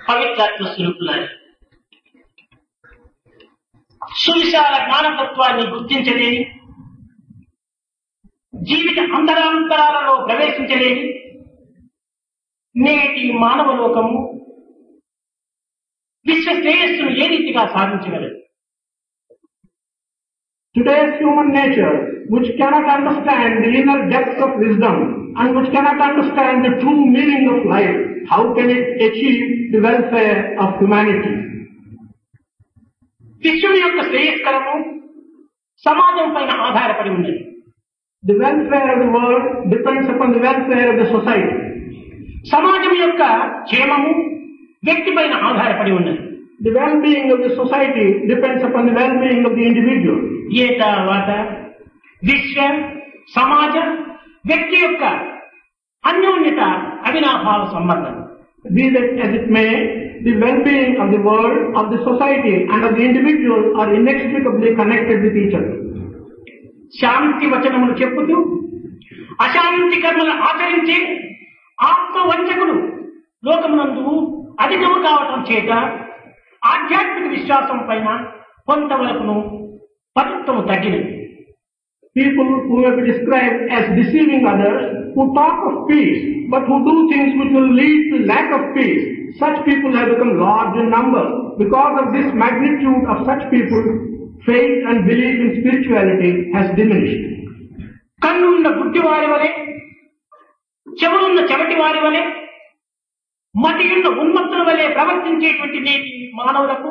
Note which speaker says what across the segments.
Speaker 1: పవిత్రాత్మ స్వరూపులారు. సువిశాల జ్ఞానతత్వాన్ని గుర్తించలేని, జీవిత అంతరాంతరాలలో ప్రవేశించలేని నేటి మానవ లోకము విశ్వ శ్రేయస్సును ఏ రీతిగా సాధించగలదు?
Speaker 2: Today's human nature, which cannot understand the inner depths of wisdom and which cannot understand the true meaning of life, how can it achieve the welfare of humanity?
Speaker 1: విశ్వం యొక్క శ్రేయస్కరము సమాజం పైన ఆధారపడి ఉన్నది.
Speaker 2: The welfare of the world depends upon the welfare of the society.
Speaker 1: సమాజం యొక్క క్షేమము వ్యక్తి పైన ఆధారపడి ఉన్నది.
Speaker 2: The well-being of the society depends upon the well-being of the individual.
Speaker 1: ఏ తర్వాత విశ్వ సమాజ వ్యక్తి యొక్క అన్యోన్యత అవినాభావ సంబంధం.
Speaker 2: Be that as it may, the well-being of the world, of the society and of the individual are inextricably connected with each other.
Speaker 1: శాంతి వచనములు చెప్పుతూ అశాంతి కర్మలు ఆచరించే ఆత్మవంచకుడు లోకమునందు అధికము కావటం చేత ఆధ్యాత్మిక విశ్వాసం పైన కొంతవరకును పవిత్రము తగ్గినది.
Speaker 2: People who may be described as deceiving others, who talk of peace, but who do things which will lead to lack of peace, such people have become large in number. Because of this magnitude of such people, faith and belief in spirituality has diminished.
Speaker 1: కన్నున్న గుడ్డివారి వలె, చెవులున్న చెవటి వారి వలె, మతియున్న ఉన్మత్తుల వలె ప్రవర్తించేటువంటి నేటి మానవులకు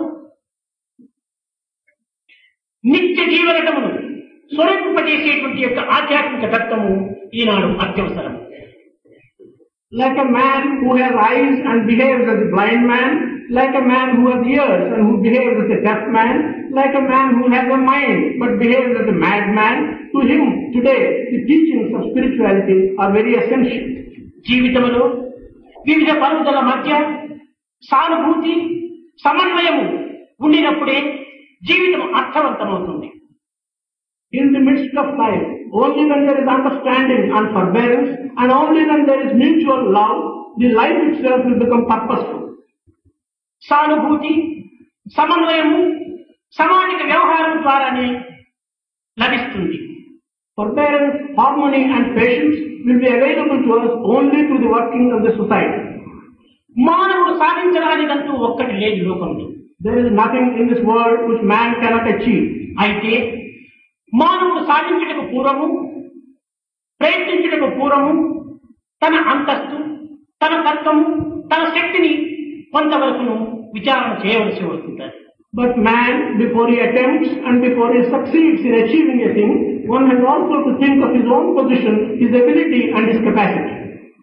Speaker 1: నిత్య జీవనటమును స్వరూపింపజేసేటువంటి యొక్క ఆధ్యాత్మిక తత్వము ఈనాడు అత్యవసరం.
Speaker 2: Like a man who has eyes and behaves as a blind man, like a man who has ears and who behaves as a deaf man, like a man who has a mind but behaves as a madman, to him today the teachings of spirituality are very essential.
Speaker 1: జీవితంలో వివిధ పరుదల మధ్య సానుభూతి సమన్వయము ఉండినప్పుడే జీవితం అర్థవంతమవుతుంది.
Speaker 2: In the midst of life, only when there is understanding and forbearance, and only when there is mutual love, the life itself will become purposeful.
Speaker 1: సానుభూతి సమన్వయము సామాజిక వ్యవహారం ద్వారానే లభిస్తుంది.
Speaker 2: Forbearance, harmony and patience will be available to us only through the working of the society.
Speaker 1: మానవుడు సాధించరానిదంటూ ఒక్కటి లేదు లోకంలో.
Speaker 2: There is nothing in this world which man cannot achieve.
Speaker 1: అయితే మానవుడు సాధించుటకు పూర్వము, ప్రయత్నించుటకు పూర్వము తన అంతస్తు, తన తత్వము, తన శక్తిని కొంతవరకును విచారణ చేయవలసి వస్తుంది.
Speaker 2: But man, before he attempts and before he succeeds in achieving a thing, one has also to think of his own position, his ability and his capacity.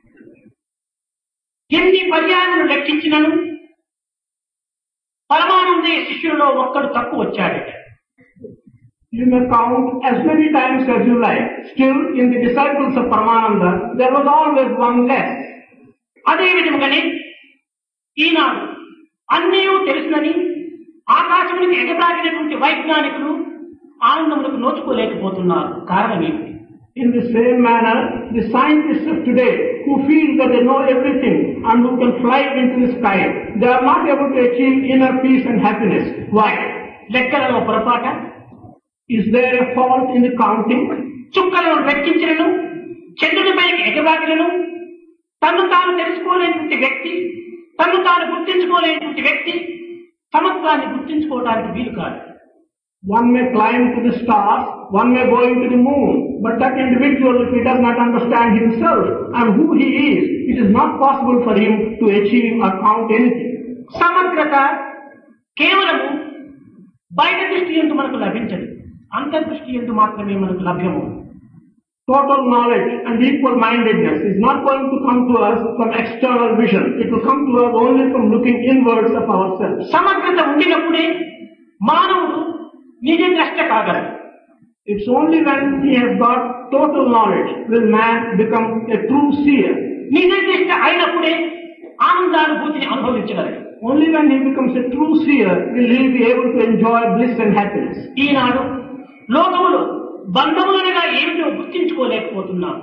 Speaker 1: ఎన్ని పర్యాలను లెక్కించినను పరమానందయ్య శిష్యులలో ఒక్కడు తక్కువ వచ్చాడట.
Speaker 2: You may count as many times as you like. Still, in the disciples of Paramananda, there was always one less.
Speaker 1: అదే విధముగానే ఈనాడు అన్నీ తెలుసునని ఆకాశమునికి ఎగబాగినటువంటి వైజ్ఞానికులు ఆనందములకు నోచుకోలేకపోతున్నారు. కారణం ఏమిటి?
Speaker 2: In the same manner, the scientists of today who feel that they know everything and who can fly into the sky, they are not able to achieve inner peace and happiness. Why?
Speaker 1: లెక్కలలో పొరపాట?
Speaker 2: Is there a fault in the counting?
Speaker 1: చుక్కలను లెక్కించలను, చంద్రునిపైకి ఎగబాగిలను, తను తాను తెలుసుకోలేనటువంటి వ్యక్తి, తను తాను గుర్తించుకోలేనటువంటి వ్యక్తి సమత్వాన్ని గుర్తించుకోవడానికి వీలు కాదు.
Speaker 2: One may climb to the stars, one may go into the moon, but that individual, if he does not understand himself and who he is, it is not possible for him to achieve or count anything.
Speaker 1: సమగ్రత కేవలము బయట దృష్టి యందు మనకు లభించదు, అంతర్దృష్టి యందు మాత్రమే మనకు లభ్యము.
Speaker 2: Total knowledge and equal-mindedness is not going to come to us from external vision. It will come to us only from looking inwards of ourselves.
Speaker 1: సమగ్రత ఉండినప్పుడే మానవుడు నిజ ద్రష్ట కాగలడు.
Speaker 2: It's only when he has got total knowledge will man become a true seer.
Speaker 1: నిజ ద్రష్ట అయినప్పుడే ఆనందానుభూతిని అనుభవించగలడు.
Speaker 2: Only when he becomes a true seer will he be able to enjoy bliss and happiness.
Speaker 1: ఈనాడు లోకములో బంధములనగా ఏమిటో గుర్తించుకోలేకపోతున్నాం.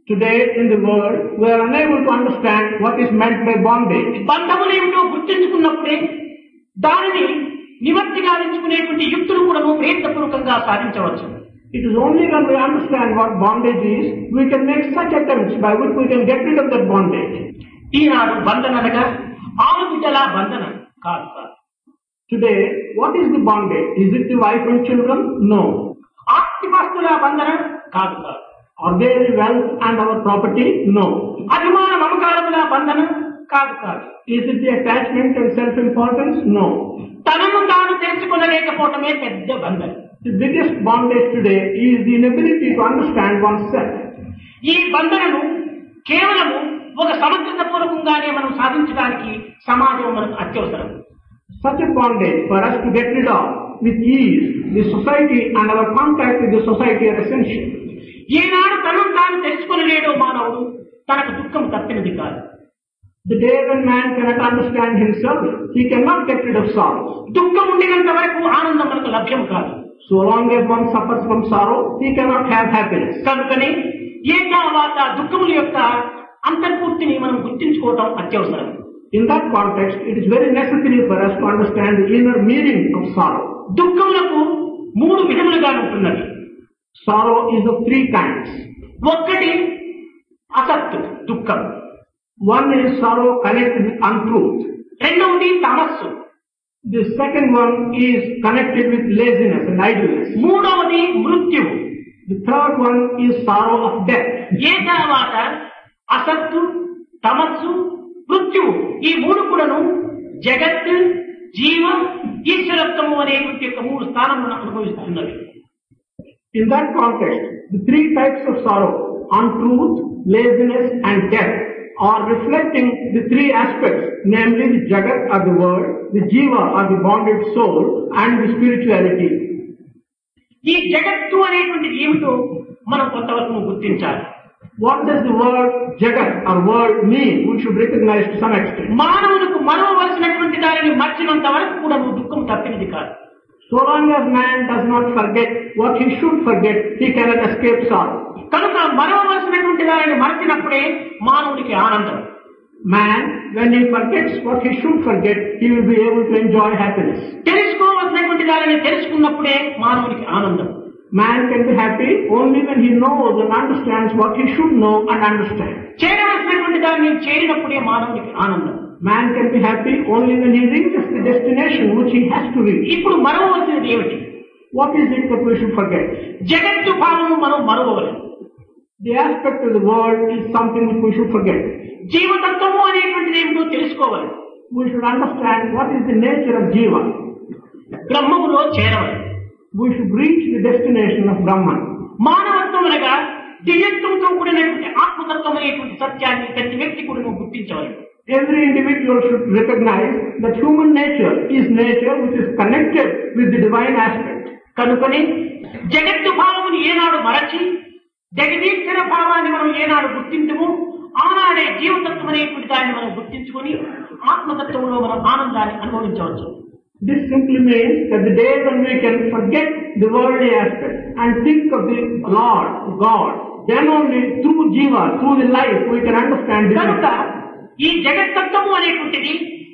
Speaker 2: Today in the world, we are unable to understand what is meant by bondage.
Speaker 1: బంధములు ఏమిటో గుర్తించుకున్నప్పుడే దానిని నివర్తి గావించుకునేటువంటి యుక్తులు కూడా ప్రయత్నపూర్వకంగా సాధించవచ్చు.
Speaker 2: It is only when we understand what bondage is, we can make such attempts by which we can get rid of that bondage.
Speaker 1: ఈనాడు బంధన అనగా ఆవుబిడ్డల బంధన కాదు.
Speaker 2: Today, what is the bondage? Is it the wife and children? No.
Speaker 1: ఆస్తిపాస్తుల బంధన కాదు.
Speaker 2: Are they the wealth and our property? No.
Speaker 1: అభిమాన మమకారముల బంధన కాదు.
Speaker 2: Is it the attachment and self-importance? No.
Speaker 1: తనను తాను తెలుసుకోలేకపోవటమే పెద్ద బంధన.
Speaker 2: The biggest bondage today is the inability to understand oneself.
Speaker 1: ఈ బంధనను కేవలము ఒక సమగ్రత పూర్వకంగానే మనం సాధించడానికి సమాజం మనకు అత్యవసరం.
Speaker 2: Such a bondage for us to get rid of with ease, the society and our contact with the society are essential.
Speaker 1: ఈనాడు తనను తాను తెలుసుకొనలేడో మానవుడు తనకు దుఃఖం తప్పినది కాదు.
Speaker 2: The day when man cannot understand himself, he cannot get rid of sorrow.
Speaker 1: దుఃఖం ఉండినంత వరకు ఆనందం మనకు లభ్యం కాదు.
Speaker 2: So long as one suffers from sorrow, he cannot have happiness.
Speaker 1: కనుకనే ఏకావాత దుఃఖముల యొక్క అంతర్పూర్తిని మనం గుర్తించుకోవటం అత్యవసరం.
Speaker 2: In that context, it is very necessary for us to understand the inner meaning of sorrow.
Speaker 1: దుఃఖములకు మూడు విధములుగా ఉంటున్నది.
Speaker 2: Sorrow is of three kinds.
Speaker 1: ఒక్కటి అసత్తు దుఃఖం.
Speaker 2: One is sorrow connected with untruth.
Speaker 1: రెండవది తమస్సు.
Speaker 2: The second one is connected with laziness and idleness.
Speaker 1: మూడవది మృత్యువు.
Speaker 2: The third one is sorrow of death.
Speaker 1: ఏకావాత అసత్తు తమస్సు మృత్యువు ఈ మూడు కూడాను జగత్తు జీవ ఈశ్వరత్వము అనేటువంటి యొక్క మూడు స్థానములను అనుభవిస్తున్నవి.
Speaker 2: In that context, the three types of sorrow, untruth, laziness and death, are reflecting the three aspects, namely the Jagat or the world, the Jiva or the bonded soul, and the spirituality.
Speaker 1: ఈ జగత్తు అనేటువంటిది ఏమిటో మనం కొంతవరకు గుర్తించాలి.
Speaker 2: What does the word Jagat or world mean? We should recognize to some extent.
Speaker 1: మానవులకు మరవవలసినటువంటి దానిని మర్చినంత వరకు కూడా దుఃఖం తప్పినది కాదు.
Speaker 2: So long as man does not forget what he should forget, he cannot escape sorrow.
Speaker 1: కనుక మరవవలసినటువంటి దానిని మర్చినప్పుడే మానవునికి ఆనందం.
Speaker 2: Man, when he forgets what he should forget, he will be able to enjoy happiness.
Speaker 1: తెలుసుకోవలసినటువంటి దానిని తెలుసుకున్నప్పుడే మానవునికి ఆనందం.
Speaker 2: Man can be happy only when he knows and understands what he should know and understand.
Speaker 1: చేరవలసినటువంటి దానిని చేరినప్పుడే మానవునికి ఆనందం.
Speaker 2: Man can be happy only when he reaches the destination which he has to reach.
Speaker 1: ఇప్పుడు మరవవలసినది ఏమిటి?
Speaker 2: What is it that we should forget?
Speaker 1: జగత్తు భావము మనం మరవవలెను.
Speaker 2: The aspect of the world is something which we should forget.
Speaker 1: జీవతత్వము అనేటువంటిది ఏమిటో తెలుసుకోవాలి.
Speaker 2: We should understand what is the nature of Jiva.
Speaker 1: బ్రహ్మములో చేరవలెను.
Speaker 2: We should reach the destination of Brahman.
Speaker 1: మానవత్వం అనగా దివ్యత్వంతో కూడినటువంటి ఆత్మతత్వం అనేటువంటి సత్యాన్ని ప్రతి వ్యక్తి కూడా గుర్తించవాలి.
Speaker 2: Every individual should recognize that human nature is nature which is connected with the divine aspect.
Speaker 1: కనుకనే జగత్తు భావముని ఏనాడు మరచి జగదీశ్వర భావాన్ని మనం ఏనాడు గుర్తించము ఆనాడే జీవతత్వం అనేటువంటి దాన్ని మనం గుర్తించుకొని ఆత్మతత్వంలో మనం ఆనందాన్ని అనుభవించవచ్చు.
Speaker 2: This simply means that the day when we can forget the worldly aspect and think of the Lord, God, then only through Jiva, through the life, we can understand this.
Speaker 1: కనుక ఈ జగత్తత్వము అనేటువంటిది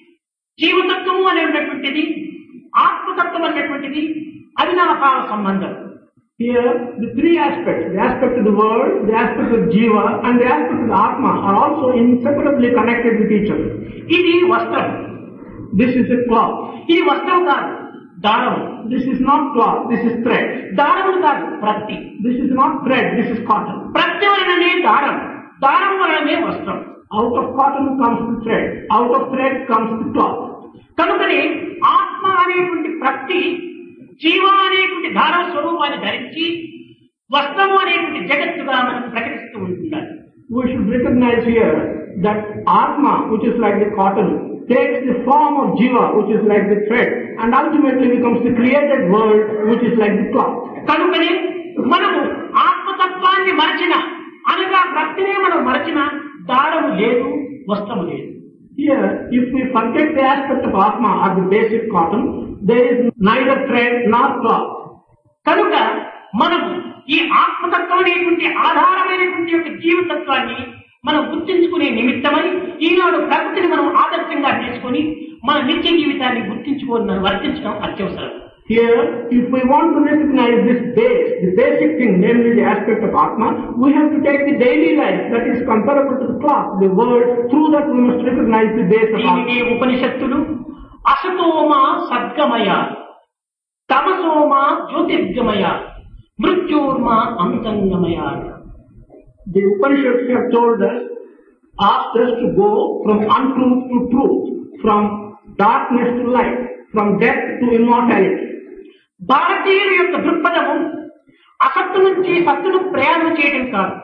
Speaker 1: జీవతత్వము అనేటువంటిది ఆత్మతత్వం అనేటువంటిది అవినాభావ సంబంధం.
Speaker 2: Here, the three aspects, the aspect of the world, the aspect of Jiva and the aspect of the Atma are also inseparably connected with each other.
Speaker 1: ఇది వస్త్రం.
Speaker 2: This is a cloth.
Speaker 1: ఇది వస్త్రం కాదు, దారం.
Speaker 2: This is not cloth, this is thread.
Speaker 1: దారములు కాదు, ప్రత్తి.
Speaker 2: This is not thread, this is cotton.
Speaker 1: ప్రత్తి వలననే దారం, దారం వలననే వస్త్రం.
Speaker 2: Out of cotton comes the thread, out of thread comes the cloth.
Speaker 1: కనుకనే ఆత్మ అనేటువంటి ప్రత్తి జీవ అనేటువంటి దార స్వరూపాన్ని ధరించి వస్త్రము అనేటువంటి జగత్తుగా మనం ప్రకటిస్తూ ఉంటున్నారు.
Speaker 2: We should recognize here that Atma, which is like the cotton, takes the form of Jiva, which is like the thread, and ultimately becomes the created world, which is like the cloth.
Speaker 1: కనుకనే మనము ఆత్మతత్వాన్ని మరచిన అనగా ప్రత్తినే మనం మరచిన దారము లేదు, వస్త్రము లేదు.
Speaker 2: Here, if we forget the aspect of Atma or the basic cotton, there is neither thread nor cloth.
Speaker 1: కనుక మనము ఈ ఆత్మతత్వం అనేటువంటి ఆధారమైనటువంటి యొక్క జీవతత్వాన్ని మనం గుర్తించుకునే నిమిత్తమై ఈనాడు ప్రకృతిని మనం ఆదర్శంగా తీసుకొని మన నిత్య జీవితాన్ని గుర్తించుకొని వర్తించడం అత్యవసరం.
Speaker 2: Here, if we want to recognize this base, the basic thing, namely the aspect of Atma, we have to take the daily life that is comparable to the clock, the world. Through that we must recognize the base of Atma.
Speaker 1: దీనికి ఉపనిషత్తులు అసతోమ సద్గమయ, తమసోమ జ్యోతిర్గమయ, మృత్యోర్మ అమృతంగమయ.
Speaker 2: The Upanishads have told us, asked us to go from untruth to truth, from darkness to light, from death to immortality.
Speaker 1: భారతీయుల యొక్క దృక్పథము అసత్తు నుంచి సత్తును ప్రయాణం చేయడం కాదు.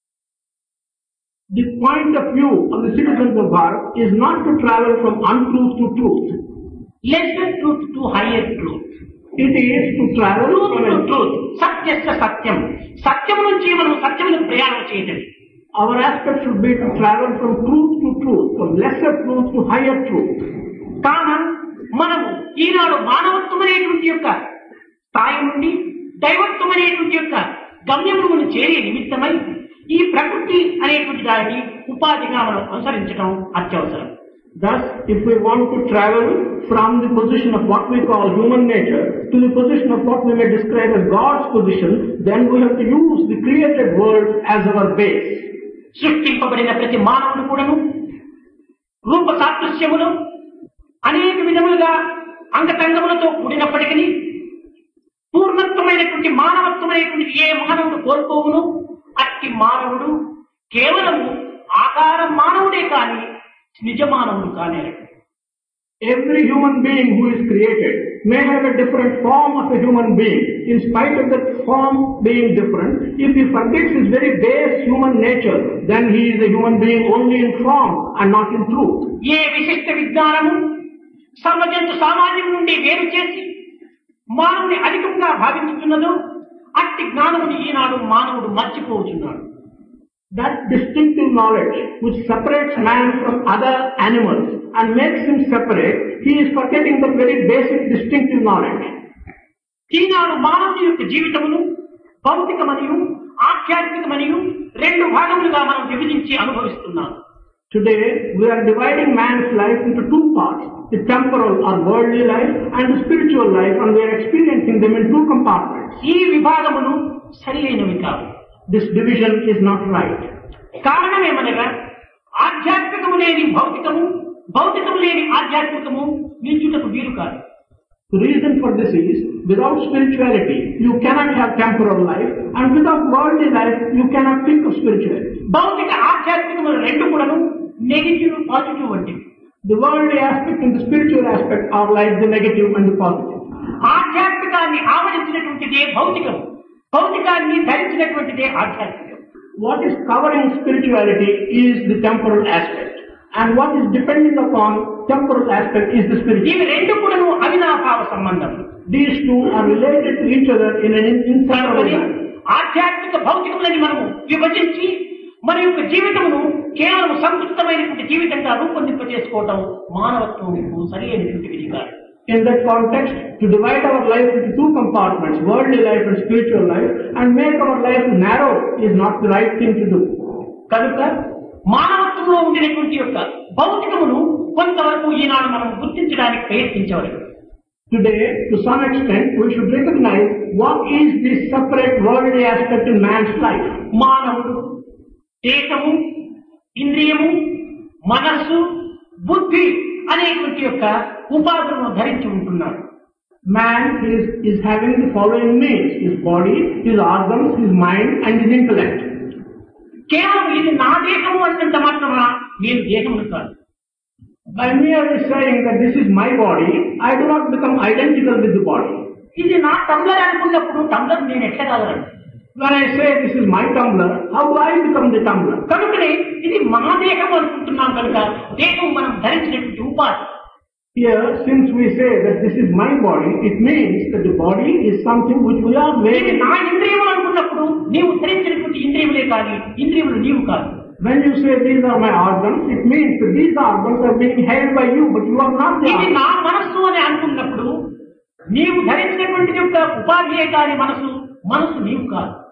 Speaker 2: The point of view of the citizens of Bharat is not to travel from untruth to truth.
Speaker 1: Lesser truth to higher truth.
Speaker 2: It is to travel
Speaker 1: Truth to truth. సత్యస్య సత్యం. సత్యం నుంచి మనం సత్యమును ప్రయాణం చేయటం.
Speaker 2: Our aspect should be to travel from truth to truth, from lesser truth to higher truth.
Speaker 1: కాన మనము ఈనాడు మానవత్వం అనేటువంటి యొక్క స్థాయి నుండి దైవత్వం అనేటువంటి యొక్క గమ్యమును చేరే నిమిత్తమై ఈ ప్రకృతి అనేటువంటి దానిని ఉపాధిగా మనం అనుసరించడం అత్యవసరం.
Speaker 2: Thus, if we want to travel from the position of what we call human nature to the position of what we may describe as God's position, then we have to use the created world as our base.
Speaker 1: సృష్టింపబడిన ప్రతి మానవుడు కూడాను రూప సాదృశ్యములు అనేక విధములుగా అంగతంగములతో కూడినప్పటికీ పూర్ణత్వమైనటువంటి మానవత్వం అనేటువంటి ఏ మానవుడు కోల్పోవును అట్టి మానవుడు కేవలము ఆకార మానవుడే కాని నిజ మానవుడు కానేరు.
Speaker 2: Every human being who is created may have a different form of a human being. In spite of that form being different, if he forgets his very base human nature, then he is a human being only in form and not in truth.
Speaker 1: ఏ విశిష్ట విజ్ఞానము సర్వజంతు సామాన్యం నుండి వేరు చేసి మానవుని అధికంగా భావించుతున్నదో అట్టి జ్ఞానముని ఈనాడు మానవుడు మర్చిపోతున్నాడు.
Speaker 2: That distinctive knowledge which separates man from other animals and makes him separate, he is forgetting the very basic distinctive knowledge.
Speaker 1: ఈనాడు మానవుని యొక్క జీవితమును భౌతికమనియు ఆధ్యాత్మికమనియు రెండు భాగములుగా మనం విభజించి అనుభవిస్తున్నాం.
Speaker 2: Today, we are dividing man's life into two parts, the temporal or worldly life and the spiritual life, and we are experiencing them in two compartments.
Speaker 1: ఈ విభాగములు సరి అయినవి కావు.
Speaker 2: This division is not right.
Speaker 1: కారణమేమనగా ఆధ్యాత్మికము లేని భౌతికము, భౌతికము లేని ఆధ్యాత్మికము నిల్చుటకు వీలు కాదు.
Speaker 2: The reason for this is, without spirituality, you cannot have temporal life, and without worldly life, you cannot think of spirituality.
Speaker 1: భౌతిక ఆధ్యాత్మికములు రెండు కూడాను నెగిటివ్ పాజిటివ్ వంటివి.
Speaker 2: The worldly aspect and the spiritual aspect are like the negative and the positive.
Speaker 1: ఆధ్యాత్మికాన్ని ఆవరించినటువంటిదే భౌతికము, భౌతికాన్ని ధరించినటువంటిదే ఆధ్యాత్మికం.
Speaker 2: What is covering spirituality is the temporal aspect, and what is depending upon temporal aspect is the spiritual.
Speaker 1: ఇవి రెండు కూడాను అవినాభావ సంబంధం.
Speaker 2: These two are related to each other in an inseparable way.
Speaker 1: ఆధ్యాత్మిక భౌతికములని మనము విభజించి మన యొక్క జీవితమును కేవలం సంతృప్తమైనటువంటి జీవితంగా రూపొందింపజేసుకోవటం మానవత్వము సరి అయినటువంటి విధి కాదు.
Speaker 2: In that context, to divide our life into two compartments, worldly life and spiritual life, and make our life narrow is not the right thing to do.
Speaker 1: కనుక మానవత్వంలో ఉండినటువంటి యొక్క భౌతికమును కొంతవరకు ఈనాడు మనం గుర్తించడానికి ప్రయత్నించవాలి.
Speaker 2: Today, to some extent, we should recognize what is this separate worldly aspect in man's life.
Speaker 1: మానవుడు దేశము, ఇంద్రియము, మనస్సు, బుద్ధి అనేటువంటి యొక్క ఉపాధులను ధరించి ఉంటున్నాడు.
Speaker 2: Man is having the following means: his body, his organs, his mind, and his intellect.
Speaker 1: కేవలం ఇది నా దేహము అన్నంత మాత్రమా నేను దేహమును కాదు.
Speaker 2: By merely saying that this is my body, I do not become identical with the body.
Speaker 1: ఇది నా టంబ్లర్ అనుకున్నప్పుడు టంబ్లర్ నేను ఎట్లా కాగలను?
Speaker 2: When I say this is my tumbler, how do I become the tumbler?
Speaker 1: కనుకనే ఇది మా దేహం అనుకుంటున్నాం కనుక దేహం మనం ధరించినటువంటి ఉపాధి.
Speaker 2: Here, since we say that this is my body, it means that the body is something which we are
Speaker 1: ఇది
Speaker 2: made.
Speaker 1: నా ఇంద్రియములు అనుకున్నప్పుడు నీవు ధరించినటువంటి ఇంద్రియములే కానీ ఇంద్రియములు నీవు కాదు.
Speaker 2: When you say these are my organs, it means that these organs are being held by you, but you are not the
Speaker 1: ఇది
Speaker 2: organs.
Speaker 1: నా మనస్సు అని అనుకున్నప్పుడు నీవు ధరించినటువంటి యొక్క ఉపాధియే కాని మనసు నీవు కాదు.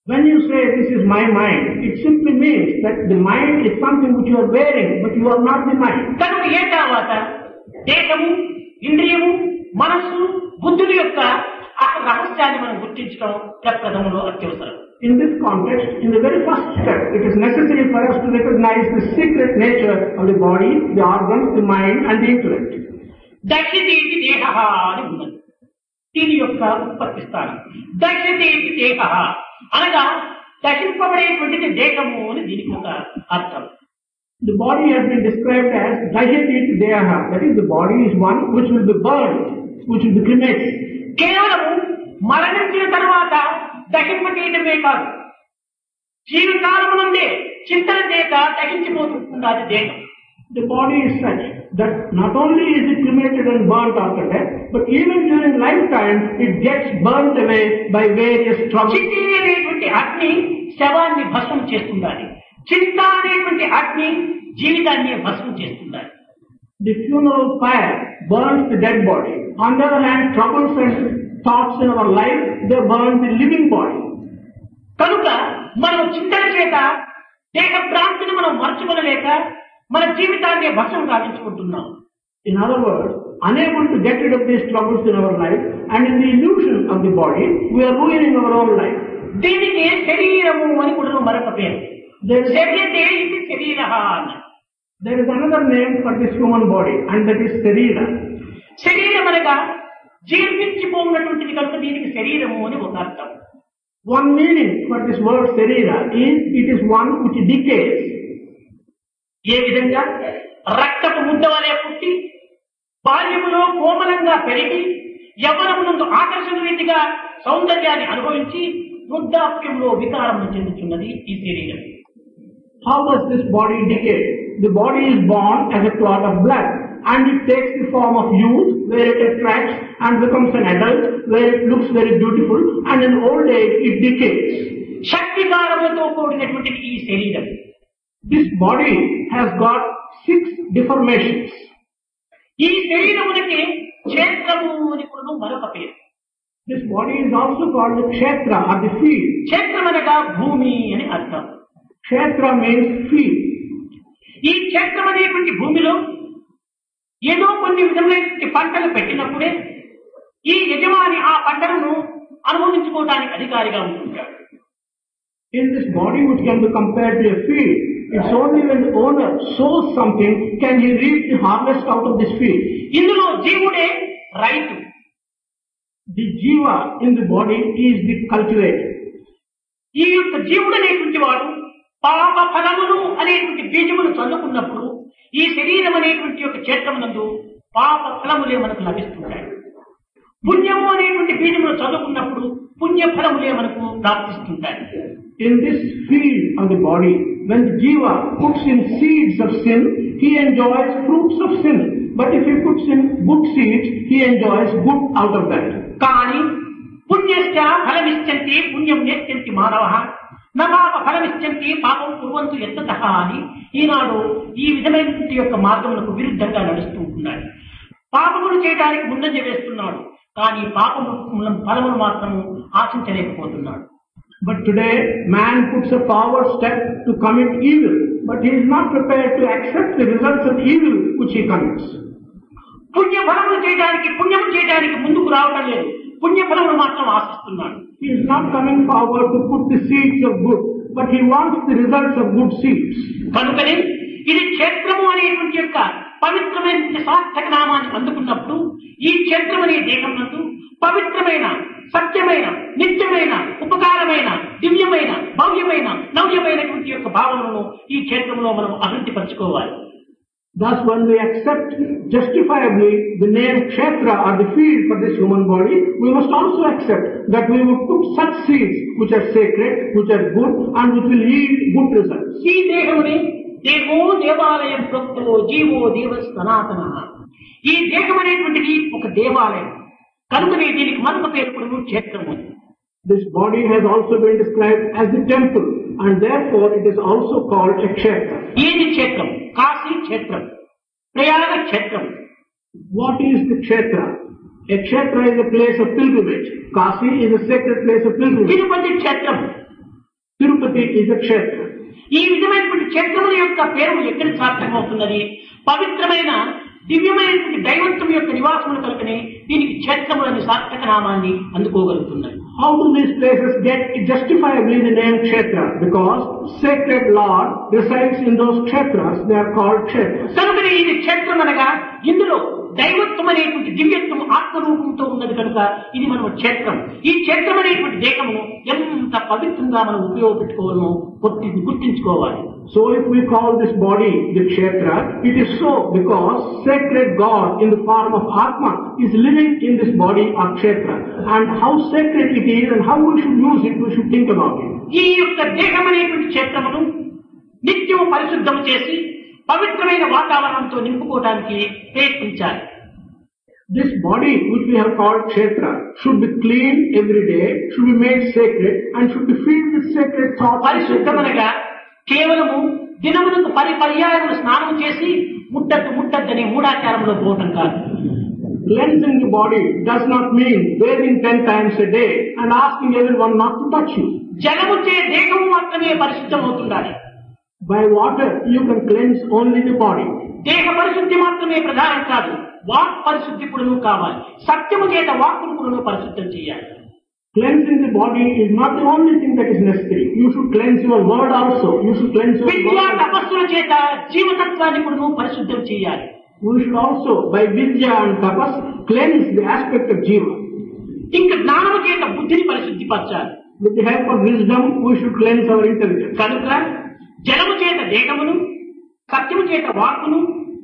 Speaker 2: When you say this is my mind, it simply means that the mind is something which you are wearing, but you are not the mind.
Speaker 1: కనుక ఏ తర్వాత దేహము, ఇంద్రియము, మనస్సు, బుద్ధుని యొక్క ఆ రహస్యాన్ని మనం గుర్తించడం ప్రప్రథమంలో అత్యవసరం.
Speaker 2: In this context, in the very first step, it is necessary for us to recognize the secret nature of the body, the organs, the mind and the intellect.
Speaker 1: దర్శితేతి దేహః అని ఉన్నది. దీని యొక్క ఉత్పత్తి స్థానం. దర్శితేతి దేహః అనగా దర్శింపబడేటువంటిది దేహము అని దీనికి ఒక అర్థం.
Speaker 2: The body has been described as dahyatit deha, that is, the body is one which will be burned, which will be cremated.
Speaker 1: కేవలము మరణించిన తర్వాత దహింపచేయటమే కాదు, జీవితకాలము నుండే చింతన చేత దహించిపోతున్నది దేహం.
Speaker 2: The body is such that not only is it cremated and burnt after death, but even during lifetime it gets burnt away by various troubles.
Speaker 1: చితి అనేటువంటి అగ్ని శవాన్ని భస్మం చేస్తుండాలి. చింత అనేటువంటి అగ్ని జీవితాన్ని భస్మం చేస్తుండాలి.
Speaker 2: The funeral fire burns the dead body. On the other hand, troubles and thoughts in our life, they burn the living body.
Speaker 1: కనుక మనం చింతన చేత దేహ భ్రాంతిని మనం మర్చిపోలేక మన జీవితాన్ని భస్మం గావించుకుంటున్నాం.
Speaker 2: In other words, unable to get rid of these troubles in our life, and in the illusion of the body, we are ruining our own life.
Speaker 1: దీనికి శరీరము అని కూడా మరొక పేరు. శరీరే ఇది శరీరః అన్న.
Speaker 2: There is another name for this human body, and that is Sarira.
Speaker 1: శరీరం అనగా జీర్ణించిపోయినటువంటిది కనుక దీనికి శరీరము అని ఒక అర్థం.
Speaker 2: One meaning for this word Sarira is it is one which decays.
Speaker 1: ఏ విధంగా రక్తపు ముద్ద వలె పుట్టి బాల్యములో కోమలంగా పెరిగి యవ్వనమునందు ఆకర్షణ రీతిగా సౌందర్యాన్ని అనుభవించి వృద్ధాప్యంలో వికారం చెందుతున్నది ఈ శరీరం.
Speaker 2: How does this body decay? The body is born as a clot of blood, and it takes the form of youth, where it attracts and becomes an adult, where it looks very beautiful, and in old age it decays.
Speaker 1: శక్తికారములతో కూడినటువంటి ఈ శరీరం,
Speaker 2: this body has got 6 deformations.
Speaker 1: ఈ శరీరమునికి క్షేత్రము అని కూడా మరొక పేరు.
Speaker 2: This body is also called the kshetra or the field.
Speaker 1: క్షేత్రం అనగా భూమి అని అర్థం.
Speaker 2: Kshetra means field.
Speaker 1: ఈ క్షేత్రం అనేటువంటి భూమిలో ఏదో కొన్ని విధమైనటువంటి పంటలు పెట్టినప్పుడే ఈ యజమాని ఆ పంటలను అనుభవించుకోవడానికి అధికారిగా ఉంటుంటాడు.
Speaker 2: In this body which can be compared to a field, it's only when the owner sows something can he reap the harvest out of this field.
Speaker 1: ఇందులో జీవుడే రైతు.
Speaker 2: The jiva in the body is the cultivator.
Speaker 1: ఈ యొక్క జీవుడు అనేటువంటి వాడు పాప ఫలములు అనేటువంటి బీజములు చల్లుకున్నప్పుడు ఈ శరీరం అనేటువంటి యొక్క క్షేత్రమునందు పాప ఫలములే మనకు లభిస్తుంటాయి. పుణ్యము అనేటువంటి బీజములు చదువుకున్నప్పుడు పుణ్య ఫలములే మనకు ప్రాప్తిస్తుంటాయి.
Speaker 2: In this field of the body, when the jiva puts in seeds of sin, he enjoys fruits of sin. But if he puts in good seeds, he enjoys good out of that.
Speaker 1: కానీ పుణ్యశ్చ ఫలమిచ్చంతి పుణ్యం నేర్చంతి మానవః న పాప ఫలమిచ్చంతి పాపం కుర్వంతు యత్తతః అని ఈనాడు ఈ విధమైనటువంటి యొక్క మార్గములకు విరుద్ధంగా నడుస్తూ ఉంటున్నాడు. పాపములు చేయడానికి ముందంజ వేస్తున్నాడు, కానీ పాపము ఫలములు మాత్రం ఆశించలేకపోతున్నాడు.
Speaker 2: But today, man puts a forward step to commit evil, but he is not prepared to accept the results of evil which he commits.
Speaker 1: పుణ్యఫలములు చేయడానికి ముందుకు రావడం లేదు, పుణ్యఫలములు మాత్రం ఆశిస్తున్నాడు.
Speaker 2: He is not coming forward to put the seeds of good, but he wants the results of good seeds.
Speaker 1: కనుకనే ఇది క్షేత్రము అనేటువంటి యొక్క పవిత్రమైన సార్థక నామాన్ని అందుకున్నప్పుడు ఈ క్షేత్రం అనే దేహం నందు పవిత్రమైన, సత్యమైన, నిత్యమైన, ఉపకారమైన, దివ్యమైన, భవ్యమైన, నవ్యమైనటువంటి యొక్క భావనను ఈ క్షేత్రంలో మనం అభివృద్ధి పరచుకోవాలి.
Speaker 2: Thus, when we accept justifiably the name Kshetra or the field for this human body, we must also accept that we will put such seeds which are sacred, which are good, and which will yield good results.
Speaker 1: ఈ దేహముని దేహో దేవాలయం ప్రోక్తో GO దేవ సనాతన. ఈ దేహం అనేటువంటిది ఒక దేవాలయం కనుకనే దీనికి మరొక పేరు కూడా క్షేత్రము.
Speaker 2: This body has also been described as the temple, and therefore it is also called a kshetra.
Speaker 1: ఏది క్షేత్రం? కాశీ క్షేత్రం, ప్రయాణ క్షేత్రం.
Speaker 2: What is the kshetra? A kshetra is a place of pilgrimage. Kasi is a sacred place of pilgrimage.
Speaker 1: Tirupati క్షేత్రం,
Speaker 2: Tirupati is a kshetra.
Speaker 1: ఈ విధమైనటువంటి క్షేత్రముల యొక్క పేరు ఎక్కడ సార్థకమవుతున్నది? పవిత్రమైన దివ్యమైనటువంటి దైవత్వం యొక్క నివాసములు కనుకనే దీనికి క్షేత్రములని సార్థక నామాన్ని అందుకోగలుగుతున్నాయి.
Speaker 2: How do these places get justifiably the name kshetra? Because sacred Lord resides in those kshetras. They are called kshetras.
Speaker 1: కనుకనే ఇది క్షేత్రం అనగా ఇందులో దైవత్వం అనేటువంటి దివ్యత్వం ఆత్మరూపంతో ఉన్నది కనుక ఇది మనం క్షేత్రం. ఈ క్షేత్రం అనేటువంటి దేహమును ఎంత పవిత్రంగా మనం ఉపయోగపెట్టుకోవాలో గుర్తించుకోవాలి.
Speaker 2: So if we call this body the kshetra, it is so because sacred God in the form of Atma is living in this body of kshetra. And how sacred it is and how we should use it, we should think about it.
Speaker 1: ఈ యొక్క దేహం అనేటువంటి క్షేత్రమును నిత్యం పరిశుద్ధం చేసి పవిత్రమైన వాతావరణంతో నింపుకోవడానికి ప్రయత్నించాలి.
Speaker 2: This body which we have called kshetra should be cleaned every day, should be made sacred and should be filled with sacred thoughts.
Speaker 1: పరిశుద్ధమనగా కేవలము దినములకు పర్యాయములు స్నానం చేసి ముట్టద్దని మూఢాచారంలో పోవటం కాదు.
Speaker 2: Cleansing the body does not mean bathing 10 times a day and asking everyone not to touch you.
Speaker 1: జలము చే దేహం మాత్రమే పరిశుద్ధం అవుతుండాలి.
Speaker 2: By water you can cleanse only the body.
Speaker 1: దేహ పరిశుద్ధి మాత్రమే ప్రధానం కాదు, వాక్ పరిశుద్ధి కూడాను కావాలి. సత్యము చేత వాక్కును కూడాను పరిశుద్ధం చేయాలి.
Speaker 2: Cleansing the body is not the only thing that is necessary. You should cleanse your word also. You should cleanse your
Speaker 1: విద్యా
Speaker 2: word.
Speaker 1: తపస్సుల చేత జీవతత్వాన్ని కూడాను పరిశుద్ధం చేయాలి.
Speaker 2: We should also, by vidya and tapas, cleanse the aspect of jiva.
Speaker 1: ఇంకా జ్ఞానము చేత బుద్ధిని పరిశుద్ధిపరచాలి.
Speaker 2: With the help of wisdom, we should cleanse our intelligence.
Speaker 1: కనుక జలము చేత దేహమును, సత్యము చేత వాక్కును,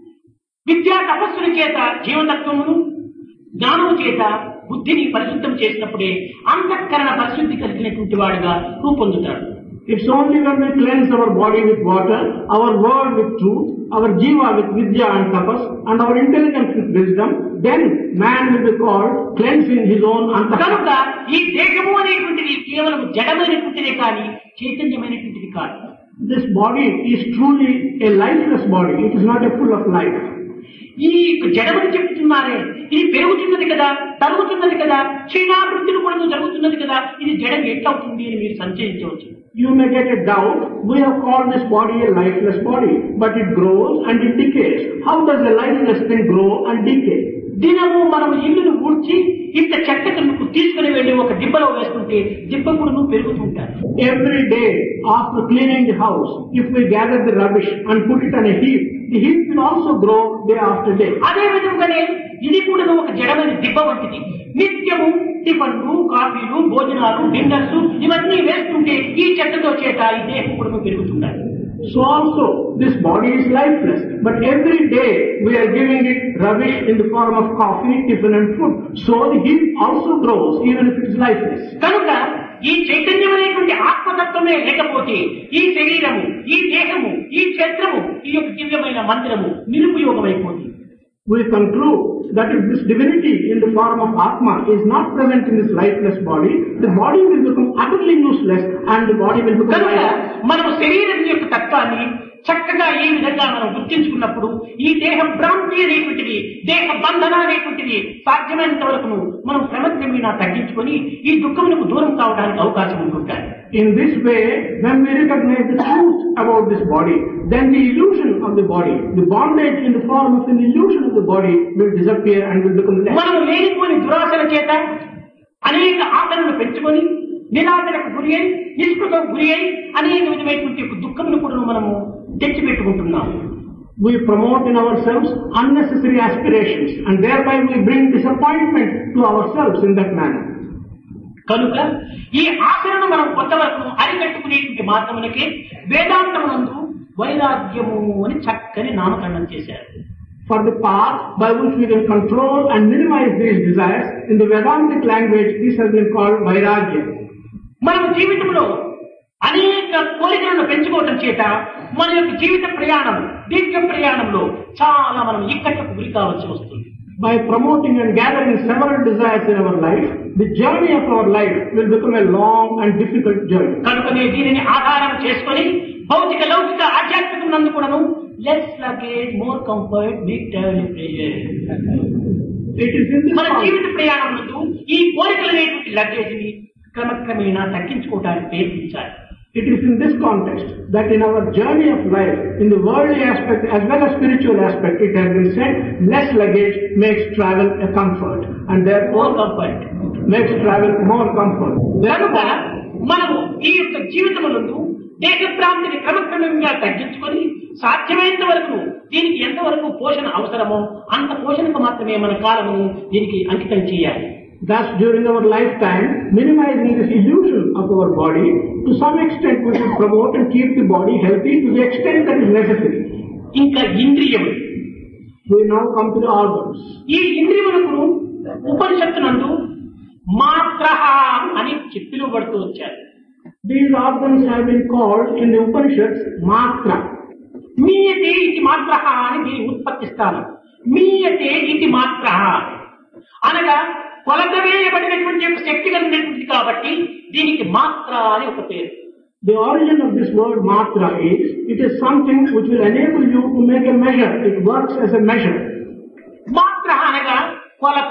Speaker 1: విద్యా తపస్సుల చేత జీవతత్వమును, జ్ఞానము చేత బుద్ధిని పరిశుద్ధం చేసినప్పుడే అంతఃకరణ పరిశుద్ధి కలిగినటువంటి వాడుగా రూపొందుతాడు.
Speaker 2: It's only when we cleanse our body with water, our word with truth, our jiva with vidya and tapas, and our intelligence with wisdom, then man will be called cleansing his own antahkarana.
Speaker 1: కనుక ఈ దేహము అనేటువంటిది కేవలం జడమైనటువంటిదే కానీ చైతన్యమైనటువంటిది కాదు.
Speaker 2: This body is truly a lifeless body. It is not a full of life.
Speaker 1: ఈ జడమని చెప్తున్నారే, ఇది పెరుగుతున్నది కదా, తరుగుతున్నది కదా, క్షీణాభివృద్ధిని కూడా జరుగుతున్నది కదా, ఇది జడం ఎట్లవుతుంది అని మీరు సంశయించవచ్చు.
Speaker 2: You may get a doubt. We have called this body a lifeless body, but it grows and it decays. How does a lifeless thing grow and decay?
Speaker 1: దినము మనం ఇల్లును ఊడ్చి ఇంత చెత్తకు తీసుకుని వెళ్ళి ఒక దిబ్బలో వేస్తుంటే దిబ్బ కూడా పెరుగుతుంటారు.
Speaker 2: Every day after cleaning the house, if we gather the rubbish and put it on a heap, the heap will also grow day after day.
Speaker 1: అదే విధంగానే ఇది కూడా ఒక జడమైన దిబ్బ వంటిది. నిత్యము టిఫన్లు, కాఫీలు, భోజనాలు, డిన్నర్స్ ఇవన్నీ వేస్తుంటే ఈ చెత్తతో చేత ఈ దేహం కూడా పెరుగుతుంటారు.
Speaker 2: So also this body is lifeless, but every day we are giving it rubbish in the form of coffee, tiffin and food. So the heap also grows even if it is lifeless.
Speaker 1: కనుక ఈ చైతన్యం అనేటువంటి ఆత్మతత్వమే లేకపోతే ఈ శరీరము, ఈ దేహము, ఈ క్షేత్రము, ఈ యొక్క దివ్యమైన మందిరము నిరుపయోగమైపోతుంది.
Speaker 2: We conclude that if this divinity in the form of Atma is not present in this lifeless body, the body will become utterly useless and the body will become
Speaker 1: కనుక
Speaker 2: lifeless.
Speaker 1: మనము శరీరం యొక్క తత్వాన్ని చక్కగా ఈ విధంగా మనం గుర్తించుకున్నప్పుడు ఈ దేహ భ్రాంతి అనేటువంటిది, దేహ బంధన అనేటువంటిది సాధ్యమైనంత వరకు మనం క్రమక్రమేణా తగ్గించుకొని ఈ దుఃఖములకు దూరం కావడానికి అవకాశం ఉంటుంటాయి.
Speaker 2: In this way, when we recognize the truth about this body, then the illusion of the body, the bondage in the form of an illusion of the body will disappear and will become less.
Speaker 1: మనం లేనిపోని దురాశల చేత అనేక ఆశలను పెంచుకొని నిరాశలకు గురి అయి, నిస్పృహకు గురి అయి అనేక విధమైనటువంటి దుఃఖమును కూడా మనము తెచ్చిపెట్టుకుంటున్నాము.
Speaker 2: We promote in ourselves unnecessary aspirations and thereby we bring disappointment to ourselves in that manner.
Speaker 1: కనుక ఈ ఆశలను మనం కొంతవరకు అరికట్టుకునేటువంటి మార్గములకే వేదాంతమునందు వైరాగ్యము అని చక్కని నామకరణం చేశారు.
Speaker 2: For the path by which we can control and minimize these desires, in the Vedantic language, this has been called vairagya.
Speaker 1: మనం జీవితంలో అనేక కోరికలను పెంచుకోవటం చేత మన యొక్క జీవిత ప్రయాణం, దీర్ఘ ప్రయాణంలో చాలా మనం ఇక్కట్లకు గురి కావాల్సి వస్తుంది.
Speaker 2: By promoting and gathering several desires in our life, the journey of our life will become a long and difficult journey.
Speaker 1: కనుకనే దీనిని ఆధారం చేసుకొని భౌతిక లౌకిక ఆధ్యాత్మికం నందు కూడాను less luggage more comfort big travel pressure. మన జీవిత ప్రయాణం నందు ఈ కోరికలనేటువంటి లగేజ్ ని క్రమక్రమేణా తగ్గించుకోవడానికి ప్రయత్నించాలి.
Speaker 2: It is in this context that in our journey of life, in the worldly aspect as well as spiritual aspect, it has been said, less luggage makes travel a comfort, and therefore
Speaker 1: comfort.
Speaker 2: makes travel more comfort.
Speaker 1: కనుక మనము ఈ యొక్క జీవితములందు దేశభ్రాంతిని క్రమక్రమంగా తగ్గించుకొని సాధ్యమైనంత వరకు దీనికి ఎంతవరకు పోషణ అవసరమో అంత పోషణకు మాత్రమే మన కాలము దీనికి అంకితం చేయాలి.
Speaker 2: Thus, during our lifetime, minimizing this illusion of our body, to some extent we should promote and keep the body healthy to the extent that is necessary.
Speaker 1: ఇంకా ఇంద్రియములు.
Speaker 2: We now come to the organs.
Speaker 1: ఈ ఇంద్రియములకు ఉపనిషత్తునందు మాత్రః అని పిలువబడుతూ వచ్చారు.
Speaker 2: These organs have been called in the Upanishads matra.
Speaker 1: మీయతే ఇది మాత్రః అని దీని ఉత్పత్తి స్థానం. మీయతే ఇది మాత్రః అనగా కొలత వేయబడినటువంటి యొక్క శక్తి కలిగినటువంటి కాబట్టి దీనికి మాత్ర అని ఒక పేరు.
Speaker 2: The origin of this word matra is, it is something which will enable you to make a measure. It works as a measure.
Speaker 1: మాత్ర అనగా కొలత.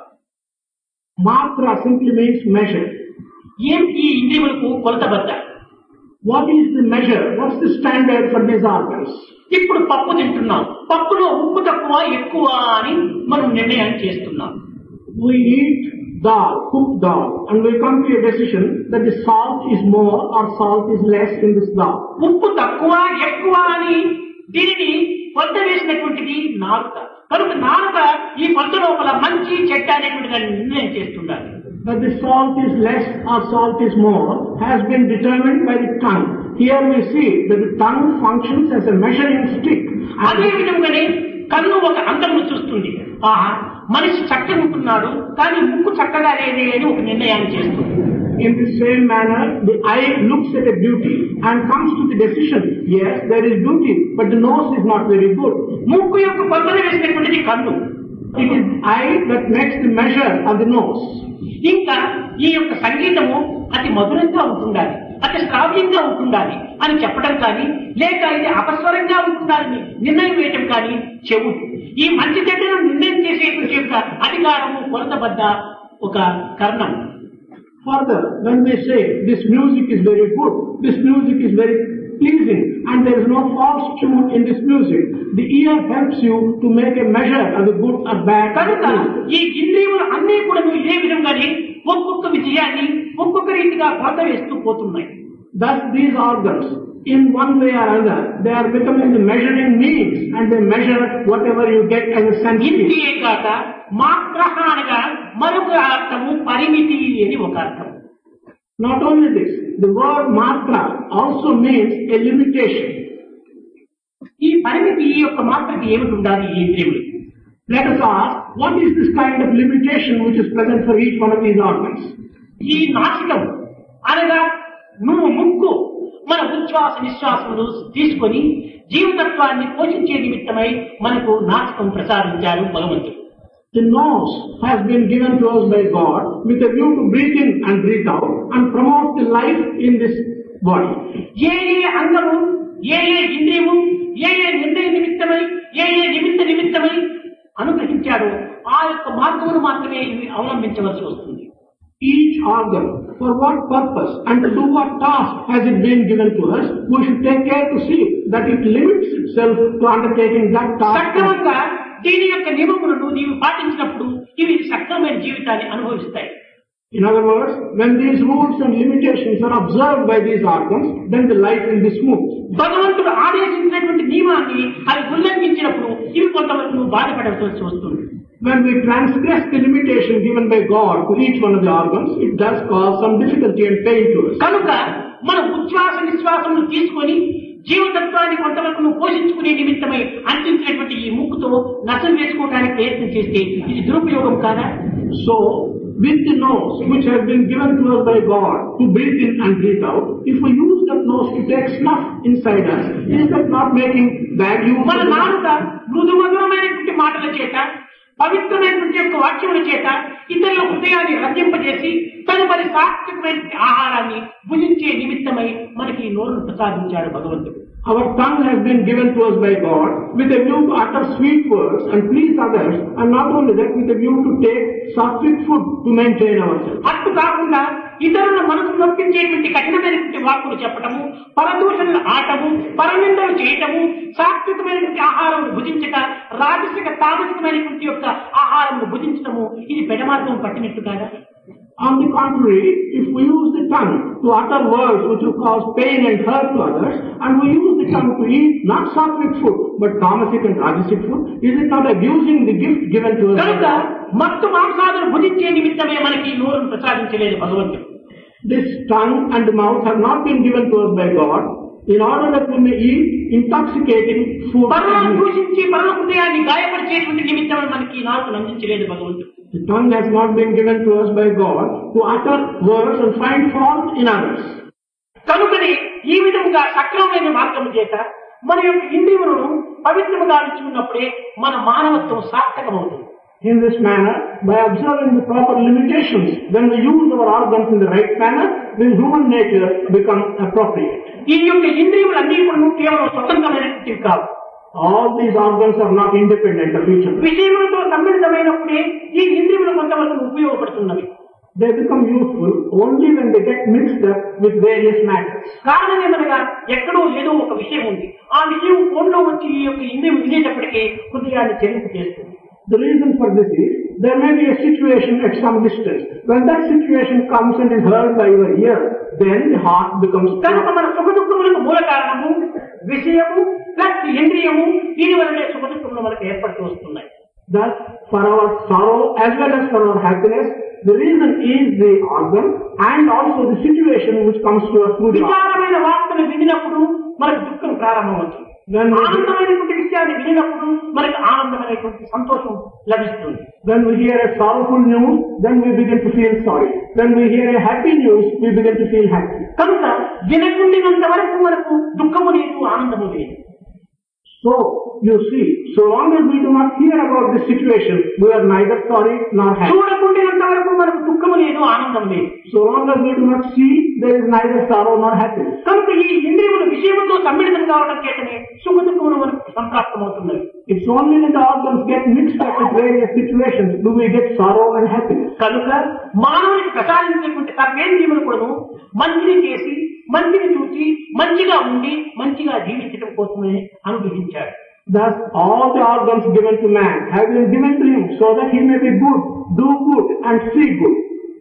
Speaker 2: Matra simply means measure.
Speaker 1: ఏం ఈ ఇంద్రియములకు కొలతబద్ద?
Speaker 2: What is the measure? What's the standard for these organs?
Speaker 1: ఇప్పుడు పప్పు తింటున్నాం, పప్పులో ఉప్పు తక్కువ ఎక్కువ అని మనం నిర్ణయం చేస్తున్నాం.
Speaker 2: We eat dal, cooked dal, and we come to a decision that the salt is more or salt is less in this dal.
Speaker 1: ఉప్పు తక్కువ ఎక్కువ అని దీనిని కొలత వేసినటువంటిది నాలుక. కనుక నాలుక ఈ కొలత లోపల మంచి చెడ్డ అనేటువంటి దాన్ని నిర్ణయం చేస్తున్నారు.
Speaker 2: But the salt is less or salt is more has been determined by the tongue. Here we see that the tongue functions as a measuring stick.
Speaker 1: అదే విధంగానే కన్ను ఒక అందమును చూస్తుంది. ఆహా, మనిషి చక్కగా ఉంటున్నాడు కానీ ముక్కు చక్కగా లేదే అని ఒక నిర్ణయాన్ని చేస్తుంది.
Speaker 2: In the same manner, the eye looks at a beauty and comes to the decision, yes, there is beauty, but the nose is not very good.
Speaker 1: ముక్కు యొక్క కొలతలు వేసినటువంటిది కన్ను.
Speaker 2: It is the eye that makes the measure of the nose.
Speaker 1: ఇంకా ఈ యొక్క సంగీతము అతి మధురంగా ఉంటుండాలి, అతి శ్రావ్యంగా ఉంటుండాలి అని చెప్పడం కానీ, లేక ఇది అపస్వరంగా ఉంటుండాలని నిర్ణయం వేయటం కానీ చెవులు. ఈ మంచి చెడ్డను నిర్ణయం చేసేటువంటి యొక్క అధికారము కొలతబద్ద ఒక కర్ణం.
Speaker 2: Further, when we say this music is very good, this music is very pleasing, and there is no false tune in this music, the ear helps you to make a measure of the good or bad.
Speaker 1: కనుక ఈ ఇంద్రియములు అన్నీ కూడా ఇదే విధంగానే ఒక్కొక్క విజయాన్ని ఒక్కొక్క రీతిగా కొలత వేస్తూ పోతున్నాయి.
Speaker 2: Thus, these organs, in one way or other, they are becoming the measuring means, and they measure whatever you get as a sense.
Speaker 1: ఇంద్రియ కాక మాత్ర అనగా మరొక అర్థము పరిమితి అని ఒక అర్థం.
Speaker 2: Not only this, the word matra also means a limitation.
Speaker 1: ఈ పరిమితి యొక్క మాత్రకి ఏమిటి ఉండాలి ఈ ఇంద్రియములు?
Speaker 2: Let us ask, what is this kind of limitation which is present for each one of these organs?
Speaker 1: ఈ నాసికం అనగా నువ్వు ముక్కు మన ఉచ్ఛ్వాస నిశ్వాసములు తీసుకొని జీవతత్వాన్ని పోషించే నిమిత్తమై మనకు నాసికం ప్రసాదించారు భగవంతుడు.
Speaker 2: The nose has been given to us by God with a view to breathe in and breathe out and promote the life in this body.
Speaker 1: ఏ అంగము, ఏ ఇంద్రియము, ఏ నిర్ణయ నిమిత్తమై, ఏ నిమిత్త నిమిత్తమై అనుగ్రహించాడో ఆ యొక్క మార్గమును మాత్రమే ఇవి అవలంబించవలసి వస్తుంది.
Speaker 2: Each organ, for what purpose and to do what task has it been given to us, we should take care to see that it limits itself to undertaking that task.
Speaker 1: సక్రమంగా దీని యొక్క నియమములను నీవు పాటించినప్పుడు ఇవి సక్రమైన జీవితాన్ని అనుభవిస్తాయి.
Speaker 2: In other words, when these rules and limitations are observed by these organs, then the life will be smooth.
Speaker 1: భగవంతుడు ఆదేశించినటువంటి నియమాన్ని అవి ఉల్లంఘించినప్పుడు ఇవి కొంతవరకు బాధపడవలసి వస్తుంది.
Speaker 2: When we transgress the limitation given by God to each one of the organs, it does cause some difficulty and pain to us.
Speaker 1: కనుక మన ఉచ్ఛ్వాస నిశ్వాసములు తీసుకొని జీవతత్వాన్ని కొంతవరకు పోషించుకునే నిమిత్తమై అందించినటువంటి ఈ ముక్కుతో నష్టం వేసుకోవడానికి ప్రయత్నం చేస్తే ఇది దురుపయోగం కాదా?
Speaker 2: So, with the nose which has been given to us by God to breathe in and breathe out, if we use that nose to take snuff inside us, is that not making bad use?
Speaker 1: మన నాలుక మృదు మధురమైనటువంటి మాటల చేత, పవిత్రమైనటువంటి యొక్క వాక్యముల చేత ఇతరుల హృదయాన్ని రంజింపజేసి తదుపరి సాత్వికమైన ఆహారాన్ని భుజించే నిమిత్తమై మనకి నోరును ప్రసాదించాడు భగవంతుడు.
Speaker 2: Our tongue has been given to us by God with a view to utter sweet words and please others, and not only that, with a view to take sattvic food to maintain ourselves.
Speaker 1: అట్టు కాకుండా ఇతరుల మనసు నొప్పించేటువంటి కఠినమైనటువంటి వాక్కులు చెప్పటము, పరదూషణలు atom, పరనిందలు చేయటము, సాత్వికమైనటువంటి ఆహారం భుజించక రాజసిక తామసికమైనటువంటి యొక్క ఆహారం భుజించటము, ఇది పెడమార్గం పట్టినట్టు కాదా?
Speaker 2: On the contrary, if we use the tongue to utter words which will cause pain and hurt to others, and we use the tongue to eat not sattvic food, but tamasic and rajasic food, is it not abusing the gift given to us?
Speaker 1: కనుక మత్తు మాంసాదులు భుజించే నిమిత్తమే మనకి నోరును ప్రసాదించలేదు భగవంతుడు.
Speaker 2: This tongue and mouth have not been given to us by God in order that we may eat intoxicating food.
Speaker 1: పరులను దూషించి పరుల హృదయాన్ని గాయపరిచేటువంటి నిమిత్తమే మనకి నాలుకను అందించలేదు భగవంతుడు.
Speaker 2: The tongue has not been given to us by God to utter words and find fault in others.
Speaker 1: కనుకనే ఈ విధముగా సక్రమమైన మార్గము చేత మన యొక్క ఇంద్రియములను పవిత్రముగా ఉంచుకున్నప్పుడే మన మానవత్వం సార్థకమవుతుంది.
Speaker 2: In this manner, by observing the proper limitations, when we use our organs in the right manner, then human nature becomes appropriate.
Speaker 1: ఈ యొక్క ఇంద్రియములన్నీ కూడా కేవలం స్వతంత్రమైనటువంటివి కావు.
Speaker 2: All these organs are not independent of each other.
Speaker 1: విషయములతో సమ్మిళితమైనప్పుడే ఈ ఇంద్రియములు కొంతవరకు ఉపయోగపడుతున్నవి.
Speaker 2: They become useful only when they get mixed up with various matters.
Speaker 1: కారణం ఏమనగా ఎక్కడో ఏదో ఒక విషయం ఉంది, ఆ విషయం ఫోన్లో వచ్చి ఈ యొక్క ఇంద్రియం వినేటప్పటికీ హృదయాన్ని చెలింపు చేస్తుంది.
Speaker 2: The reason for this is, there may be a situation at some distance. When that situation comes and is heard by your ear, then the heart becomes...
Speaker 1: కనుక మన సుఖ దుఃఖములకు మూల కారణము విషయము ప్లస్ ఇంద్రియము, దీని వలనే సుఖ దుఃఖములు మనకు ఏర్పడుతూ వస్తున్నాయి.
Speaker 2: Thus, for our sorrow as well as for our happiness, the reason is the organ and also the situation which comes to us through the organ.
Speaker 1: విచారమైన వార్తలు వినినప్పుడు మనకు దుఃఖం ప్రారంభమవుతుంది. ఆనందమైనటువంటి విషయాన్ని వినినప్పుడు మనకు ఆనందమైనటువంటి సంతోషం లభిస్తుంది.
Speaker 2: When we hear a sorrowful news, then we begin to feel sorry. When we hear a happy news, we begin to feel happy.
Speaker 1: కనుక వినకుండినంత వరకు మనకు దుఃఖము లేదు, ఆనందము లేదు.
Speaker 2: So, you see, so long as we do not hear about this situation, we are neither sorry nor happy.
Speaker 1: చూడకుండినంత వరకు మనకు దుఃఖము లేదు, ఆనందం లేదు.
Speaker 2: So long as we do not see, there is neither sorrow nor happiness.
Speaker 1: కనుక ఈ ఇంద్రియములు విషయముతో సమ్మిళితం కావడం చేతనే సుఖ దుఃఖములు మనకు సంప్రాప్తమవుతున్నవి.
Speaker 2: It's only when the organs get mixed up with various situations do we get sorrow and happiness.
Speaker 1: కనుక మానవునికి ప్రసాదించినటువంటి సర్వేంద్రియములు కూడా మంచిని చేసి, మంచిని చూచి, మంచిగా ఉండి, మంచిగా జీవించడం కోసమే అనుగ్రహించాడు.
Speaker 2: Thus, all the organs given to man have been given to him so that he may be good, do good and see good.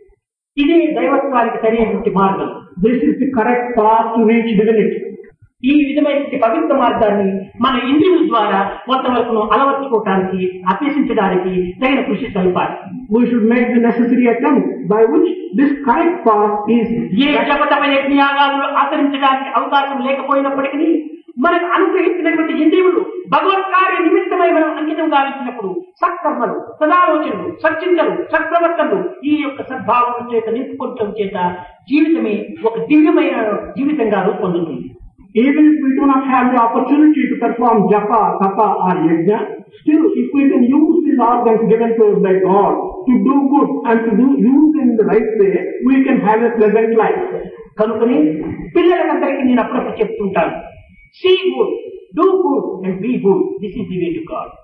Speaker 1: ఇదే దైవత్వానికి సరైనటువంటి మార్గం.
Speaker 2: This is the correct path to reach divinity.
Speaker 1: ఈ విధమైనటువంటి పవిత్ర మార్గాన్ని మన ఇంద్రియముల ద్వారా కొంతవరకు అలవర్చుకోవటానికి, అభ్యసించడానికి తగిన కృషి సల్పాలి.
Speaker 2: We should make the necessary attempt by which this correct path is.
Speaker 1: ఏ జపతమైన యజ్ఞయాగాలను ఆచరించడానికి అవకాశం లేకపోయినప్పటికీ మనకు అనుగ్రహించినటువంటి ఇంద్రియములు భగవత్ కార్య నిమిత్తమై మనం అంకితం గావించినప్పుడు సత్కర్మలు, సదాలోచనలు, సచ్చింతలు, సత్ప్రవర్తనలు ఈ యొక్క సద్భావం చేత నింపుకోవటం చేత జీవితమే ఒక దివ్యమైన జీవితంగా రూపొందుతుంది.
Speaker 2: Even if we do not have the opportunity to perform japa, tapa or yajna, still if we can use these organs given to us by God to do good and to use in the right way, we can have a pleasant life.
Speaker 1: కనుకని పిల్లలకందరికీ నేను అప్పుడప్పుడు చెప్తుంటాను, see good, do good and be good. This is the way to God.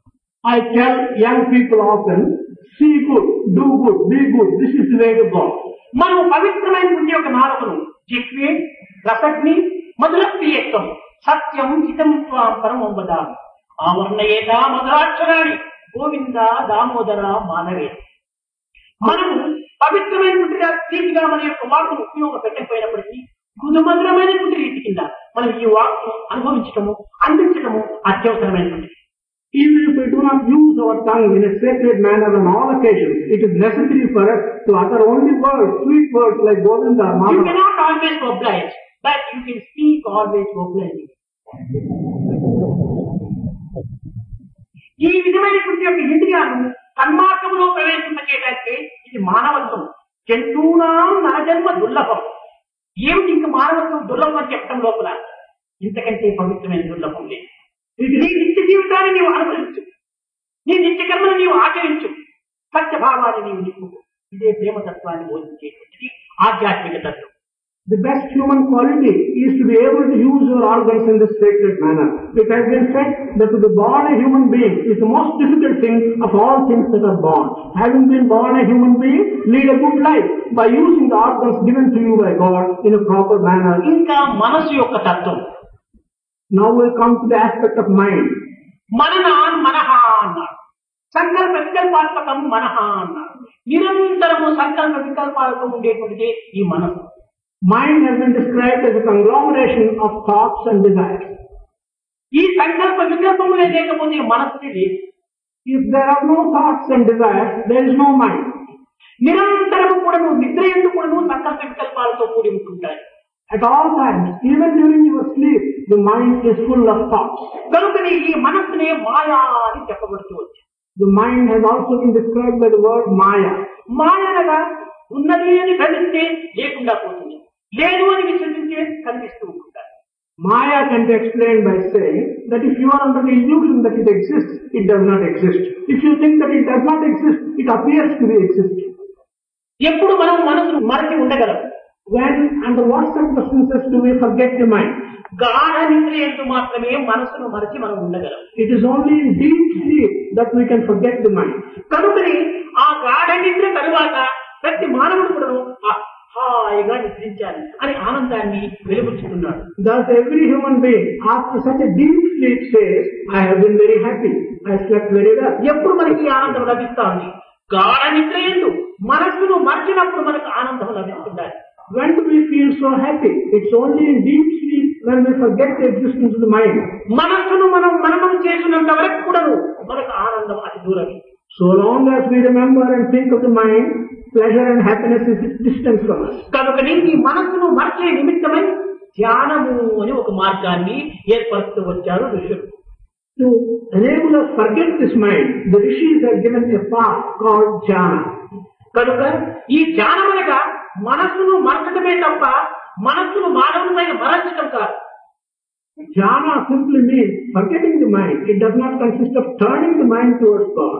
Speaker 2: I tell young people often, see good, do good, be good. This is the way to God.
Speaker 1: మనం పవిత్రమైనటువంటి ఒక నాలుకను జిహ్వే, రసగ్ని, మధురప్రియత్వం, సత్యం హితం త్వాం పరమం వదామి, ఆవర్ణయేదా మధురాక్షరాణి గోవింద దామోదర మానవే. మనము పవిత్రమైనటువంటి రీతిగా మన యొక్క వాక్కును ఉపయోగపెట్టకపోయినప్పటికీ మృదుమధురమైనటువంటి రీతి కింద మనం ఈ వాక్కును అనుభవించటము, అందించటము అత్యవసరమైనటువంటి.
Speaker 2: Even if we do not use our tongue in a sacred manner on all occasions, it is necessary for us to utter only words, sweet words like Govinda, Madhava.
Speaker 1: You cannot always oblige, but you can speak always obliging. ఈ విధమైనటువంటి యొక్క ఇంద్రియాలను సన్మార్గంలో ప్రవేశింపచేయడానికి ఇది మానవత్వం. జంతువునాం నరజన్మ దుర్లభం. ఏమిటి ఇంక మానవత్వం దుర్లభం అని చెప్పడం లోపల ఇంతకంటే పవిత్రమైన దుర్లభం లేదు. నీ నిత్య జీవితాన్ని నీవు అనుభవించు, నీ నిత్య కర్మను నీవు ఆచరించు, సత్యభావాన్ని నీవు నింపు. ఇదే ప్రేమతత్వాన్ని బోధించేటువంటిది ఆధ్యాత్మిక తత్వం.
Speaker 2: The best human quality is to be able to use your organs in this sacred manner. It has been said that to be born a human being is the most difficult thing of all things that are born. Having been born a human being, lead a good life by using the organs given to you by God in a proper manner.
Speaker 1: ఇంకా మనసు యొక్క తత్వం.
Speaker 2: Now we'll come to the aspect of mind.
Speaker 1: మననాన్ మనహ అన్నారు. సంకల్ప వికల్పాత్మకం మనహ అన్నారు. నిరంతరము సంకల్ప వికల్పాలతో ఉండేటువంటిది ఈ మనసు.
Speaker 2: Mind has been described as a conglomeration of thoughts and desires.
Speaker 1: ఈ సంకల్ప వికల్పములే లేకపోతే మనస్సు లేదు.
Speaker 2: If there are no thoughts and desires, there is no mind.
Speaker 1: నిరంతరము కూడా నిద్ర ఎందుకు కూడా సంకల్ప వికల్పాలతో కూడి ఉంటుంటాయి.
Speaker 2: At all times, even during your sleep, the mind is full of thoughts.
Speaker 1: కనుకనే ఈ మనస్సునే మాయా అని చెప్పబడుతూ వచ్చింది.
Speaker 2: The mind has also been described by the word Maya.
Speaker 1: మాయ అనగా ఉన్నది అని కనిపిస్తే లేకుండా పోతుంది, లేదు అని విశ్వసించే కనిపిస్తూ ఉంటుంటారు.
Speaker 2: Maya can be explained by saying that if you are under the illusion that it exists, it does not exist. If you think that it does not exist, it appears to be existing.
Speaker 1: ఎప్పుడు మనం మనసును మరచి ఉండగలం?
Speaker 2: When, under what circumstances do we forget the mind?
Speaker 1: గాఢ నిద్ర ఎందు మాత్రమే మనసును మరచి మనం ఉండగలం.
Speaker 2: It is only in deep sleep that we can forget the mind.
Speaker 1: కనుకని ఆ గాఢ నిద్ర తరువాత ప్రతి మానవుడు కూడా హాయిగా నిద్రించాలి అని ఆనందాన్ని వెలుగుచ్చుతున్నాడు.
Speaker 2: Thus every human being after such a deep sleep says, I have been very happy, I slept very well.
Speaker 1: ఎప్పుడు మనకి ఆనందం లభిస్తుంది? గాఢ నిద్ర ఎందు మనస్సును మర్చినప్పుడు మనకు ఆనందం లభిస్తుండాలి.
Speaker 2: When do we feel so happy? It's only in deep sleep when we forget the existence of the mind.
Speaker 1: మనస్సును మనం మననం చేసినంత వరకు కూడా మనకు ఆనందం అతి దూరం.
Speaker 2: So long as we remember and think of the mind, pleasure and happiness is distant from us.
Speaker 1: కనుకనే ఈ మనస్సును మర్చే నిమిత్తమై ధ్యానము అని ఒక మార్గాన్ని ఏర్పరుస్తూ వచ్చారు ఋషులు.
Speaker 2: To enable us forget this mind, the rishis have given a path called jhana.
Speaker 1: కనుక ఈ ధ్యానం అనగా మనస్సును మరచడమే తప్ప మనస్సును మానవులపై మరచడం కాదు.
Speaker 2: Jhana simply means forgetting the mind. It does not consist of turning the mind towards God.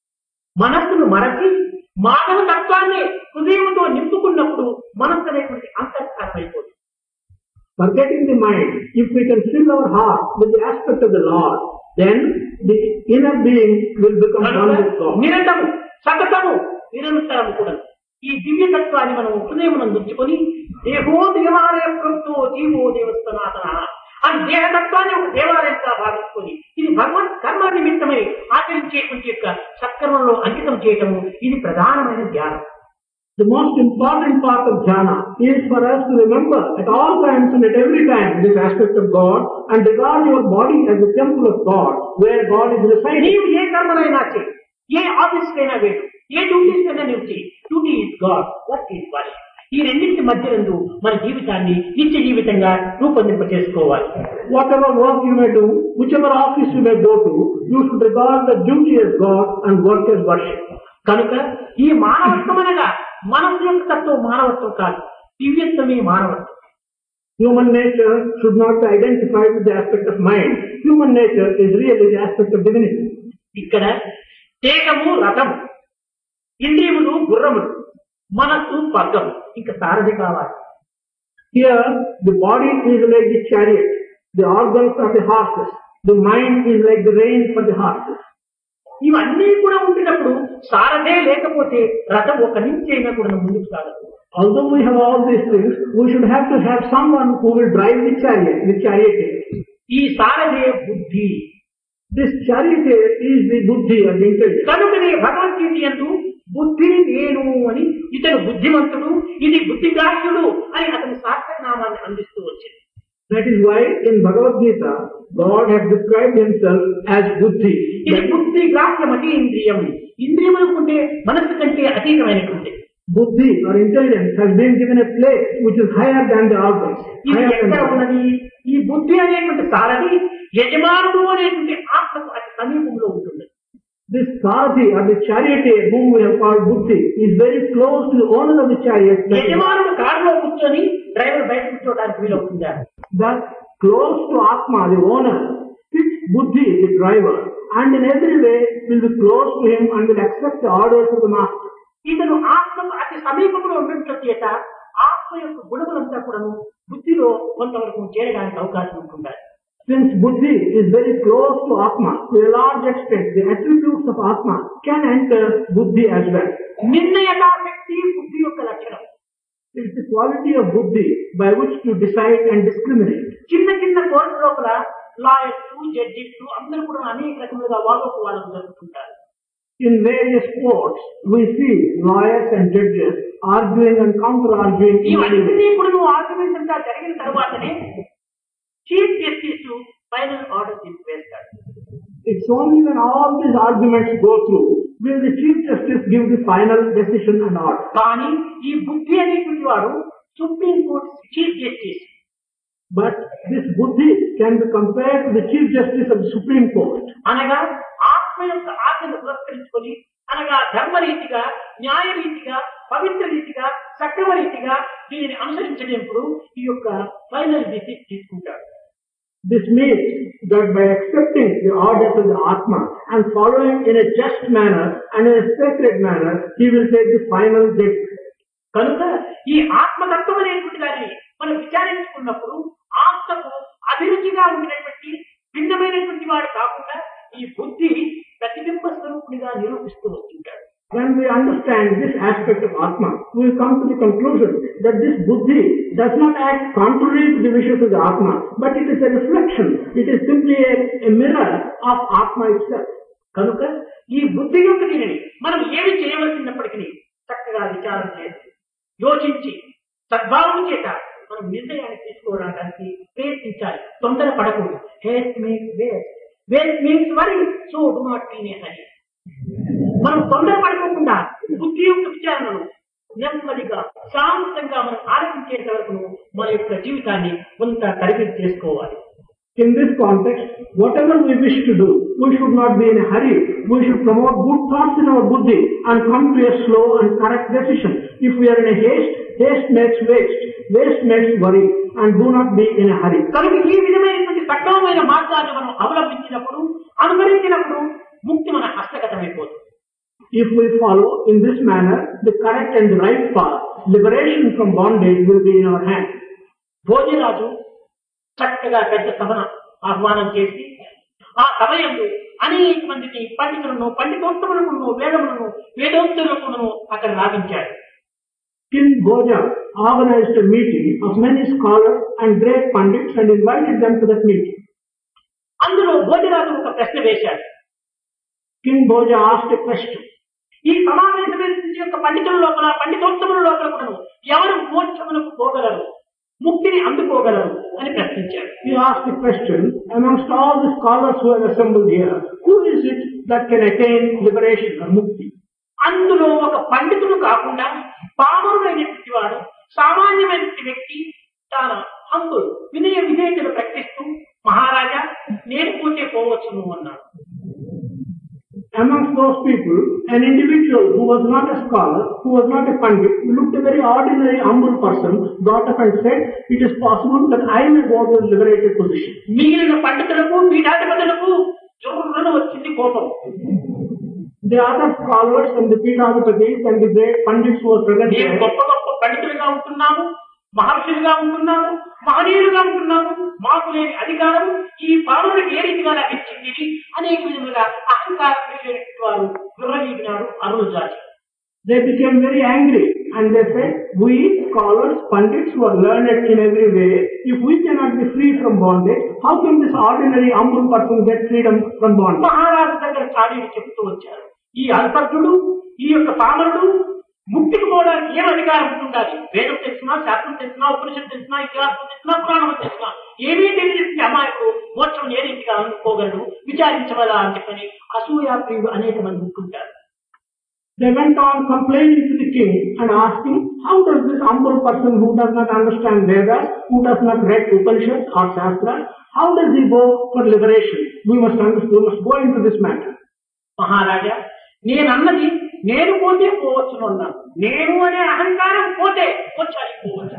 Speaker 1: మనస్సును మరచి మానవ తత్వాన్ని హృదయంతో నింపుకున్నప్పుడు మనస్సు అనేటువంటి అంతఃకరణ అయిపోతుంది.
Speaker 2: Forgetting the mind, if we can fill our heart with the aspect of the Lord, then the inner being will become one with God.
Speaker 1: నిరంతరము సతతము నిరంతరము కూడా ఈ దివ్య తత్వాన్ని మనం హృదయం ఉంచుకొని దేహో దేవాలయ ప్రభుత్వ జీవో దేవస్థానాతన అని దేహతత్వాన్ని ఒక దేవాలయంగా భావించుకొని ఇది భగవత్ కర్మ నిమిత్తమై ఆచరించేటువంటి యొక్క సత్కర్మంలో అంకితం చేయటము ఇది ప్రధానమైన ధ్యానం.
Speaker 2: The most important part of jhana is for us to remember at all times and at every time this aspect of God and regard your body as the temple of God where God is residing.
Speaker 1: నీవు ఏ కర్మనైనా చేయి, ఏ office కైనా వేడు, ఏ duties కైనా నువ్వు చేయి. Duty is God, work is worship. ఈ రెండింటి మధ్యనందు మన జీవితాన్ని నిత్య జీవితంగా రూపొందింప చేసుకోవాలి.
Speaker 2: Whatever work you may do, whichever office you may go to, you should regard the duty as God and work as worship.
Speaker 1: కనుక ఈ మానవత్వం అనగా మనస్సు యొక్క తత్వం మానవత్వం కాదు, దివ్యత్వమే మానవత్వం.
Speaker 2: Human nature should not be identified with the aspect of mind. Human nature is really the aspect of divinity.
Speaker 1: ఇక్కడ దేహము రథము, ఇంద్రియములు గుర్రములు, మనస్సు పగ్గము, ఇంకా సారథి కావాలి.
Speaker 2: Here the body is like the chariot, the organs are the horses, the mind is like the rein for the horses.
Speaker 1: ఇవన్నీ కూడా ఉంటున్నప్పుడు సారథే లేకపోతే రథం ఒక నుంచి అయినా కూడా ముందుకు సాగదు.
Speaker 2: Although we have all these things, we should have to have someone who will drive the charioteer.
Speaker 1: ఈ సారథే బుద్ధి.
Speaker 2: This charioteer is the buddhi or the intelligence.
Speaker 1: కనుకనే భగవద్గీత యందు బుద్ధి నేను అని ఇతను బుద్ధిమంతుడు, ఇది బుద్ధిగ్రాహ్యుడు అని అతని సార్థక నామాన్ని అందిస్తూ వచ్చింది.
Speaker 2: That is why in Bhagavad Gita, God has described himself as buddhi.
Speaker 1: ఇది బుద్ధి గ్రాహ్యమతి ఇంద్రియం. ఇంద్రియములకుంటే మనస్సు కంటే అతీతమైనటువంటి
Speaker 2: buddhi or intelligence has been given a place which is higher than the organs.
Speaker 1: ఇది ఎక్కడ ఉన్నది? ఈ బుద్ధి అనేటువంటి సారథి యజమానుడు అనేటువంటి ఆత్మకు అతి సమీపంలో ఉంటుంది.
Speaker 2: This Sarathi or the charioteer whom we have called buddhi is very close to the owner of the chariot.
Speaker 1: యజమానుడు కారులో కూర్చొని డ్రైవర్ బయట కూర్చోవడానికి వీలవుతుందా?
Speaker 2: Thus, close to Atma, the owner, sits buddhi, the driver, and in every way will be close to him and will accept the orders of the master.
Speaker 1: ఇతను ఆత్మకు అతి సమీపంలో ఉండటం చేత ఆత్మ యొక్క గుణములంతా కూడా బుద్ధిలో కొంతవరకు చేరడానికి అవకాశం ఉంటుంటాయి.
Speaker 2: Since buddhi is very close to Atma, to a large extent, the attributes of Atma can enter buddhi as well.
Speaker 1: నిర్ణయత శక్తి బుద్ధి యొక్క లక్షణం.
Speaker 2: It is the quality of buddhi by which to decide and discriminate.
Speaker 1: చిన్న చిన్న court లోపల lawyers, judges అందరూ కూడా అనేక రకములుగా వాదోపవాదం జరుపుతుంటారు.
Speaker 2: In various courts, we see lawyers and judges arguing and counter-arguing.
Speaker 1: ఇవన్నీ ఇప్పుడు ఆర్గ్యుమెంట్ అంతా జరిగిన తర్వాతనే చీఫ్ జస్టిస్ ఫైనల్ ఆర్డర్ తీసుకువేస్తాడు.
Speaker 2: It's only when all these arguments go through will the chief justice give the final decision and order.
Speaker 1: కానీ ఈ బుద్ధి అనేటువంటి వాడు supreme court chief justice.
Speaker 2: But this buddhi can be compared to the chief justice of the Supreme Court.
Speaker 1: అనగా ఆత్మ యొక్క ఆజ్ఞను పురస్కరించుకొని, అనగా ధర్మరీతిగా, న్యాయరీతిగా, పవిత్ర రీతిగా, సక్రమ రీతిగా దీనిని అనుసరించినప్పుడు ఈ యొక్క ఫైనల్ డిసిషన్ తీసుకుంటాడు.
Speaker 2: This means that by accepting the orders of the Atma and following in a just manner and in a sacred manner, he will take the final judgment.
Speaker 1: కనుక ఈ ఆత్మతత్వం అనేటువంటి దాన్ని మనం విచారించుకున్నప్పుడు ఆత్మకు అభిరుచిగా ఉండినటువంటి భిన్నమైనటువంటి వాడు కాకుండా ఈ బుద్ధి ప్రతిబింబ స్వరూపునిగా నిరూపిస్తూ వస్తుంటాడు.
Speaker 2: When we understand this aspect of Atma, we will come to the conclusion that this buddhi does not act contrary to the wishes of the Atma, but it is a reflection. It is simply a mirror of Atma itself.
Speaker 1: కనుక ఈ బుద్ధి యొక్క దీనిని మనం ఏమి చేయవలసినప్పటికీ చక్కగా విచారం చేసి, యోచించి, సద్భావం చేత మనం నిర్ణయాన్ని తీసుకోవడానికి ప్రయత్నించాలి. తొందర పడకూడదు. Haste means waste, waste means worry, so do not be in a hurry. మనం తొందర పడుకోకుండా బుద్ధి యొక్క విచారణను నెమ్మదిగా శాంతంగా మనం ఆలోచించేంత వరకు మన యొక్క జీవితాన్ని కొంత తరగతి చేసుకోవాలి.
Speaker 2: In this context, whatever we wish to do, we should not be in a hurry. We should promote good thoughts in our buddhi and come to a slow and correct decision. If we are in a haste, haste makes waste, waste makes worry, and do not be in a hurry.
Speaker 1: కనుక ఈ విధమైనటువంటి సక్రమమైన మార్గాన్ని మనం అవలంబించినప్పుడు, అనుసరించినప్పుడు ముక్తి మన హస్తగతమైపోతుంది.
Speaker 2: If we follow in this manner the correct and the right path, liberation from bondage will be in our hands.
Speaker 1: Bhojaraju చక్కగా పెద్ద సభను ఆహ్వానం చేసి ఆ సమయంలో అనేక మందిని పండితులను, పండితోత్తములను, వేదములను, వేదోక్తులను అక్కడ రావించాడు.
Speaker 2: King Bhoja organized a meeting of many scholars and great pandits and invited them to that meeting.
Speaker 1: అందులో భోజరాజు ఒక ప్రశ్న వేశాడు.
Speaker 2: King Bhoja asked a question.
Speaker 1: ఈ సమావేశం యొక్క పండితుల లోపల, పండితోత్తముల లోపల కూడా ఎవరు మోక్షములకు పోగలరు, ముక్తిని అందుకోగలరు అని ప్రశ్నించారు.
Speaker 2: He asked the question, amongst all the scholars who have assembled here, who is it that can attain liberation or mukti?
Speaker 1: అందులో ఒక పండితుడు కాకుండా పామరుడైనటువంటి వాడు, సామాన్యమైనటువంటి వ్యక్తి తాను హంబుల్ వినయ విధేయతను ప్రకటిస్తూ, మహారాజా నేను పోతే పోవచ్చును అన్నాడు.
Speaker 2: Amongst those people, an individual who was not a scholar, who was not a pandit, who looked a very ordinary, humble person, got up and said, it is possible that I may go to a liberated position.
Speaker 1: మిగిలిన పండితులకు, పీఠాధిపతులకు జోరున వచ్చింది కోపం.
Speaker 2: The other scholars and the Peethadhipatis and the great pandits who were present
Speaker 1: here, గొప్ప గొప్ప పండితులుగా ఉంటున్నాము, మహర్షులుగా ఉంటున్నాము, మహనీయులుగా ఉంటున్నాము, మాకు లేని అధికారం ఈ పాములకు ఏ రీతిగా లభించింది అనేక విధములుగా అహంకారం వారు వివరించినాడు అరుణజాతి.
Speaker 2: They became very angry and they said, we scholars, pandits who are learned in every way, if we cannot be free from bondage, how can this ordinary humble person get freedom from bondage?
Speaker 1: మహారాజు దగ్గర చాడీలు చెబుతూ వచ్చారు. ఈ అల్పజ్ఞుడు, ఈ యొక్క పామరుడు ముక్తికి పోవడానికి ఏం అధికారం ఉంటుండాలి? వేదం తెలిసినా, శాస్త్రం తెలిసినా, ఉపనిషత్తు తెలిసినా, ఇతిహాసం తెలిసినా, పురాణం తెలిసినా, ఏమీ తెలియని అమాయకుడు మోక్షం ఏ రీతిగా అనుకోగలడు, విచారించవలా అని చెప్పని అసూయాప్రియుడు అనేక మంది ఉంటుంటారు.
Speaker 2: They went on complaining to the king and asking, how does this humble person who does not understand Vedas, who does not read Upanishads or Shastras, how does he go for liberation? We must go into this matter.
Speaker 1: మహారాజా, నేనన్నది నేను పోతే పోవచ్చును అన్నాను. నేను అనే అహంకారం పోతే వచ్చాలి పోవచ్చు.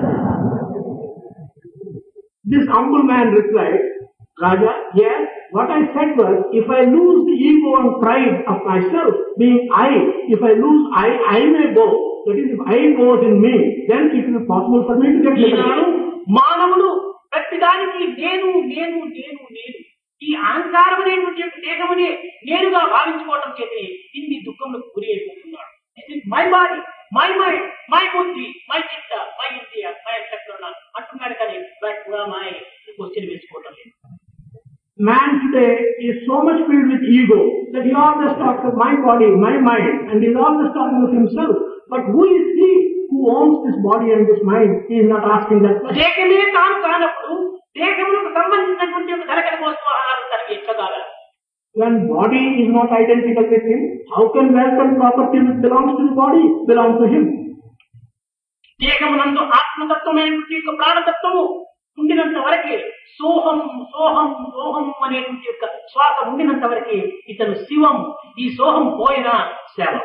Speaker 2: This humble man replied, Raja, yes, what I said was, if I lose the ego and pride of myself, being I, if I lose I may go, that is, if I goes in me, then it is possible for me to get
Speaker 1: Eenadu
Speaker 2: liberation.
Speaker 1: మానవుడు ప్రతిదానికి నేను నేను నేను నేను ఈ అహంకారం అనేటువంటి దేహమునే నేనుగా భావించుకోవడం చేతే ఇన్ని దుఃఖములకు గురి అయిపోతున్నాడు. My body, my mind, my buddhi, my chitta, my India, my etcetera అంటున్నాడు కానీ మై క్వశ్చన్ వేసుకోవడం లేదు.
Speaker 2: Man today is so much filled with ego that he always talks of my body, my mind, and he is always talking of himself. But who is he who owns this body and this mind? He is not asking that question.
Speaker 1: దేహమే తాను కానప్పుడు దేహములకు సంబంధించినటువంటి ఒక ధరకల వస్తువు తనకి ఎక్కగలరు.
Speaker 2: When body is not identical with him, how can wealth and property which belongs to the body belong to him?
Speaker 1: దేహమునందు ఆత్మతత్వమైనటువంటి యొక్క ప్రాణతత్వము ఉండినంత వరకే సోహం సోహం సోహం అనేటువంటి యొక్క శ్వాస ఉండినంత వరకే ఇతను శివం. ఈ సోహం పోయినా శవం.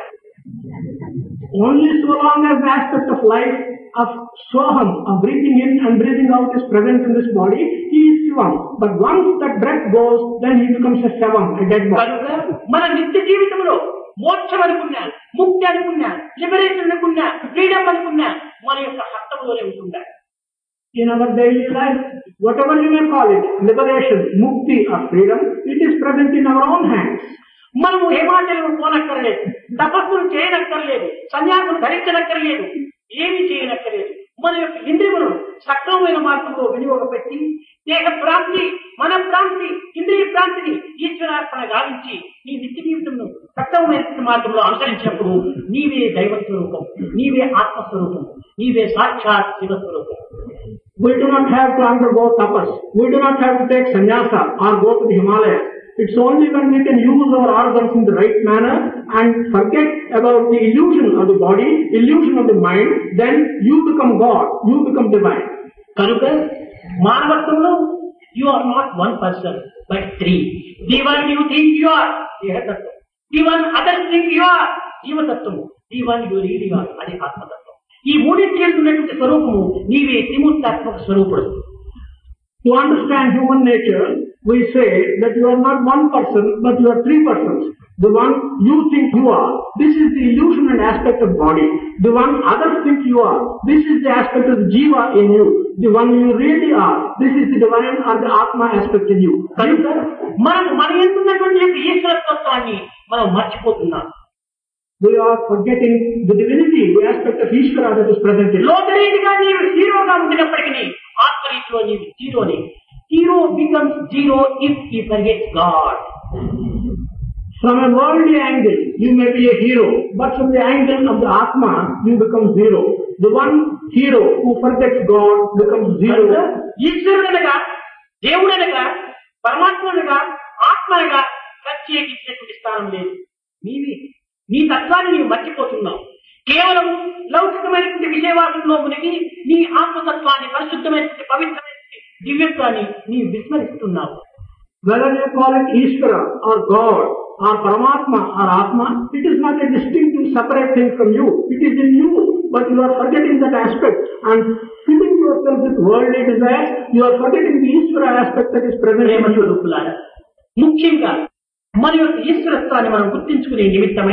Speaker 2: Only so long as the aspect of life, of Soham, of breathing in and breathing out is present in this body, he is Shivam. But once that breath goes, then he becomes a Shavam, a dead body.
Speaker 1: కనుక మన నిత్య జీవితంలో మోక్షం అనుకున్నా, ముక్తి అనుకున్నా, liberation అనుకున్నా, freedom అనుకున్నా మన యొక్క హస్తములోనే ఉంటుండాలి.
Speaker 2: In our daily life, whatever you may call it, liberation, mukti or freedom, it is present in our own hands.
Speaker 1: మనము హిమాచలం పోనక్కర్లేదు, తపస్సులు చేయనక్కర్లేదు, సన్యాసం ధరించనక్కర్లేదు, ఏమి చేయనక్కర్లేదు. మన యొక్క ఇంద్రియములను సక్రమమైన మార్గంలో వినియోగపెట్టి దేహ ప్రాంతి, మన ప్రాంతి, ఇంద్రియ ప్రాంతిని ఈశ్వరార్పణ గావించి నీ నిత్య జీవితంలో సక్రమమైన మార్గంలో అనుసరించినప్పుడు నీవే దైవస్వరూపం, నీవే ఆత్మస్వరూపం, నీవే సాక్షాత్ శివస్వరూపం.
Speaker 2: We do not have to undergo tapas. We do not have to take sannyasa or go to the Himalayas. It's only when we can use our organs in the right manner and forget about the illusion of the body, illusion of the mind, then you become God, you become divine.
Speaker 1: కనుక మానవత్వంలో you are not one person but three. The one you think you are, దేహతత్వం. The one others think you are, జీవతత్వము. The one you really are, అది ఆత్మతత్వం. ఈ మూడింటి ఉన్నటువంటి స్వరూపము నీవే త్రిమూర్తాత్మక స్వరూపుడు.
Speaker 2: To understand human nature, we say that you are not one person, but you are three persons. The one you think you are, this is the illusion and aspect of body. The one others think you are, this is the aspect of the jiva in you. The one you really are, this is the divine or the atma aspect in you.
Speaker 1: కనుక మనం మన ఎందున్నటువంటి ఈశ్వరత్వాన్ని మనం మర్చిపోతున్నాం.
Speaker 2: We are forgetting the divinity, the aspect of Ishvara that is present in you.
Speaker 1: లోకరీతిగా నీవు హీరోగా ఉండినప్పటికీ ఆత్మరీతిలో నీవు జీరోని. Hero becomes zero if he forgets God.
Speaker 2: From a worldly angle, you may be a hero, but from the angle of the Atma, you become zero. The one hero who forgets God becomes zero.
Speaker 1: ఈశ్వరుడనగా, దేవుడనగా, పరమాత్మనగా, ఆత్మనగా ప్రత్యేకించినటువంటి స్థానం లేదు. నీవే నీ తత్వాన్ని నీవు మర్చిపోతున్నావు. కేవలం లౌకికమైనటువంటి విషయవాసంలో మునిగి నీ ఆత్మతత్వాన్ని, పరిశుద్ధమైనటువంటి పవిత్రమైనటువంటి దివ్యత్వాన్ని నీవు విస్మరిస్తున్నావు.
Speaker 2: Whether you call it Ishvara or God or Paramatma or Atma, it is not a distinctive separate thing from you. It is in you, but you are forgetting that aspect and filling yourself with worldly desires. You are forgetting the Ishvara aspect that is present in you.
Speaker 1: ముఖ్యంగా మన యొక్క ఈశ్వరత్వాన్ని మనం గుర్తించుకునే నిమిత్తమై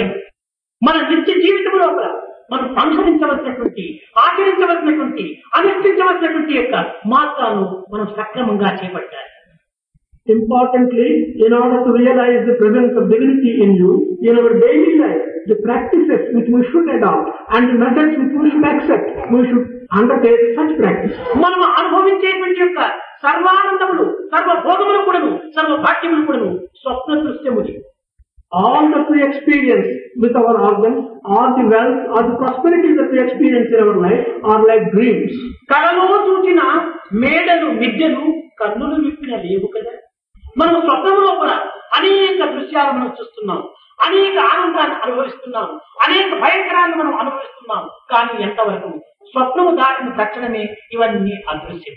Speaker 1: మన నిత్య జీవితం లోపల మనం అనుసరించవలసినటువంటి, ఆచరించవలసినటువంటి, అనుష్ఠించవలసినటువంటి యొక్క మార్గాలను మనం సక్రమంగా చేపట్టాలి.
Speaker 2: Importantly, in order to realize the presence of divinity in you, in our daily life, the practices which we should adopt and the methods which we should accept, we should undertake such practice.
Speaker 1: మనం అనుభవించేటువంటి యొక్క సర్వానందములు, సర్వభోగములు కూడాను, సర్వభాగ్యములు కూడాను స్వప్న దృశ్యములు.
Speaker 2: All that we experience with our organs, all the wealth, or the prosperity that we experience in our life are like dreams.
Speaker 1: కలలో చూచిన మేడలు, మిద్దెలు కన్నులు విప్పిన లేవు కదా. మనం స్వప్నం లోపల అనేక దృశ్యాలు మనం చూస్తున్నాం, అనేక ఆనందాన్ని అనుభవిస్తున్నాం, అనేక భయంకరాన్ని మనం అనుభవిస్తున్నాం. కానీ ఎంతవరకు స్వప్నము దాటిన తక్షణమే ఇవన్నీ అదృశ్యం.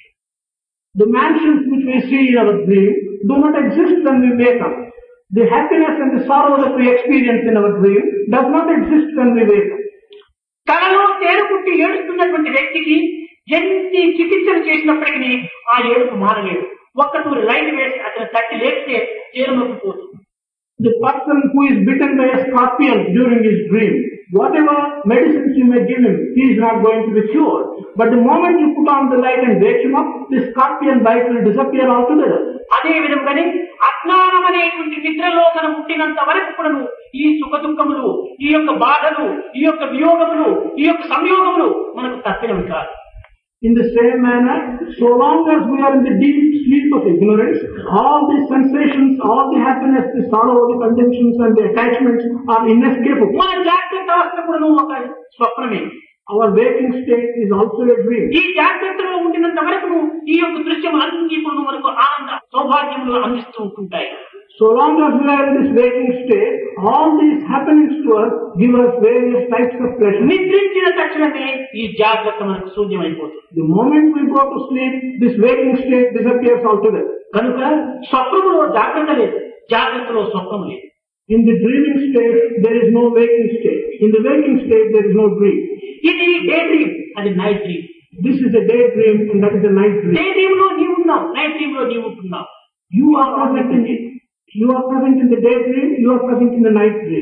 Speaker 2: The mansions which we see in our dream do not exist when we wake up. The happiness and the sorrow that we experience in our dream does not exist when we wake up.
Speaker 1: కలలో తేరుకుట్టి ఏడుస్తున్నటువంటి వ్యక్తికి ఎన్ని చికిత్సలు చేసినప్పటికీ ఆ ఏడుపు మారలేదు. ఒక్కటూరి light వేసి అతను తట్టి లేపితే తేరులోకి పోతుంది.
Speaker 2: The person who is bitten by a scorpion during his dream, whatever medicines you may give him, he is not going to be cured. But the moment you put on the light and wake him up, the scorpion bite will disappear altogether.
Speaker 1: అదే విధంగానే అజ్ఞానం అనేటువంటి నిద్రలో మనం పుట్టినంత వరకు కూడా ఈ సుఖ దుఃఖములు, ఈ యొక్క బాధలు, ఈ యొక్క వియోగములు, ఈ యొక్క సంయోగములు మనకు తప్పినవి కాదు.
Speaker 2: In the same manner, so long as we are in the deep sleep of ignorance, all the sensations, all the happiness, the sorrow, the contentions and the attachments are inescapable.
Speaker 1: మన జాగ్రత్త అవస్థ కూడా ఒక స్వప్నమే.
Speaker 2: Our waking state is also a dream.
Speaker 1: ఈ జాగ్రత్తలో ఉండినంత వరకు ఈ యొక్క దృశ్యం అన్ని కూడా మనకు ఆనంద సౌభాగ్యములు అందిస్తూ ఉంటుంటాయి.
Speaker 2: So long as we are in this waking state, all these happenings to us give us various types of pleasure.
Speaker 1: నిద్రించిన తక్షణమే ఈ జాగ్రత్త మనకు శూన్యమైపోతుంది.
Speaker 2: The moment we go to sleep, this waking state disappears altogether.
Speaker 1: కనుక స్వప్నములో జాగ్రత్త లేదు, జాగ్రత్తలో స్వప్నం లేదు.
Speaker 2: In the dreaming state, there is no waking state. In the waking state, there is no dream.
Speaker 1: ఇది డే డ్రీమ్, అది night dream.
Speaker 2: This is a daydream and that is a night dream.
Speaker 1: Day dream లో నీవు ఉన్నావు, night dream లో నీవు ఉంటున్నావు.
Speaker 2: You are present in it. You are present in the daydream, you are present in the night dream.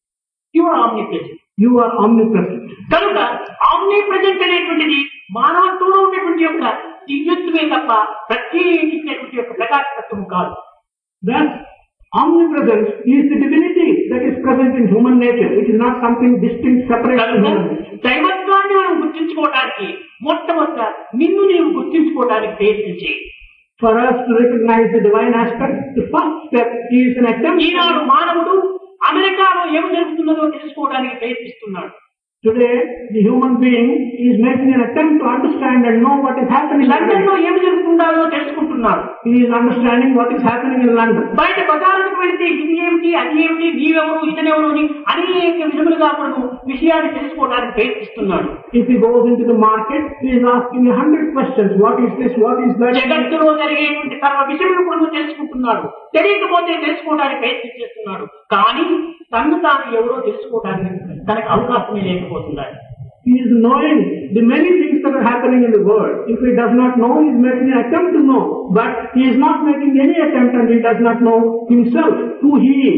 Speaker 1: You are omnipresent.
Speaker 2: You are omnipresent.
Speaker 1: కనుక ఆమ్నిప్రెజెంట్ అనేటువంటిది మానవత్వంలో ఉన్నటువంటి యొక్క దివ్యత్వమే తప్ప ప్రత్యేకించినటువంటి యొక్క ప్రకాశతత్వం కాదు.
Speaker 2: Thus, omnipresence is the divinity that is present in human nature. It is not something distinct, separate from human nature.
Speaker 1: దైవత్వాన్ని మనం గుర్తించుకోవడానికి మొట్టమొదట నిన్ను నీవు గుర్తించుకోవడానికి ప్రయత్నించి
Speaker 2: For us to recognize the divine aspect, the first step is an attempt.
Speaker 1: ఈనాడు మానవుడు అమెరికాలో ఏమి జరుగుతున్నదో తెలుసుకోవడానికి ప్రయత్నిస్తున్నాడు.
Speaker 2: Today, the human being is making an attempt to understand and know what is happening.
Speaker 1: London లో ఏమి జరుగుతుందో తెలుసుకుంటున్నాడు.
Speaker 2: He is understanding what is happening in London.
Speaker 1: బయట బజారుకు వెళితే ఇది ఏమిటి, అది ఏమిటి, నీవెవరు, ఇతనెవరు అని అనేక విధములుగా కూడా విషయాన్ని తెలుసుకోవడానికి ప్రయత్నిస్తున్నాడు.
Speaker 2: If he goes into the market, he is asking 100 questions. What is this? What is that?
Speaker 1: జగత్తులో జరిగేటువంటి సర్వ విషయములు కూడా తెలుసుకుంటున్నాడు. తెలియకపోతే తెలుసుకోవడానికి ప్రయత్నం చేస్తున్నాడు. కానీ తను తాను ఎవరో తెలుసుకోవడానికి తనకు అవకాశమే లేకపోతున్నాడు.
Speaker 2: He is knowing the many things that are happening in the world. If he does not know, he is making an attempt to know. But he is not making any attempt and he does not know himself who he is.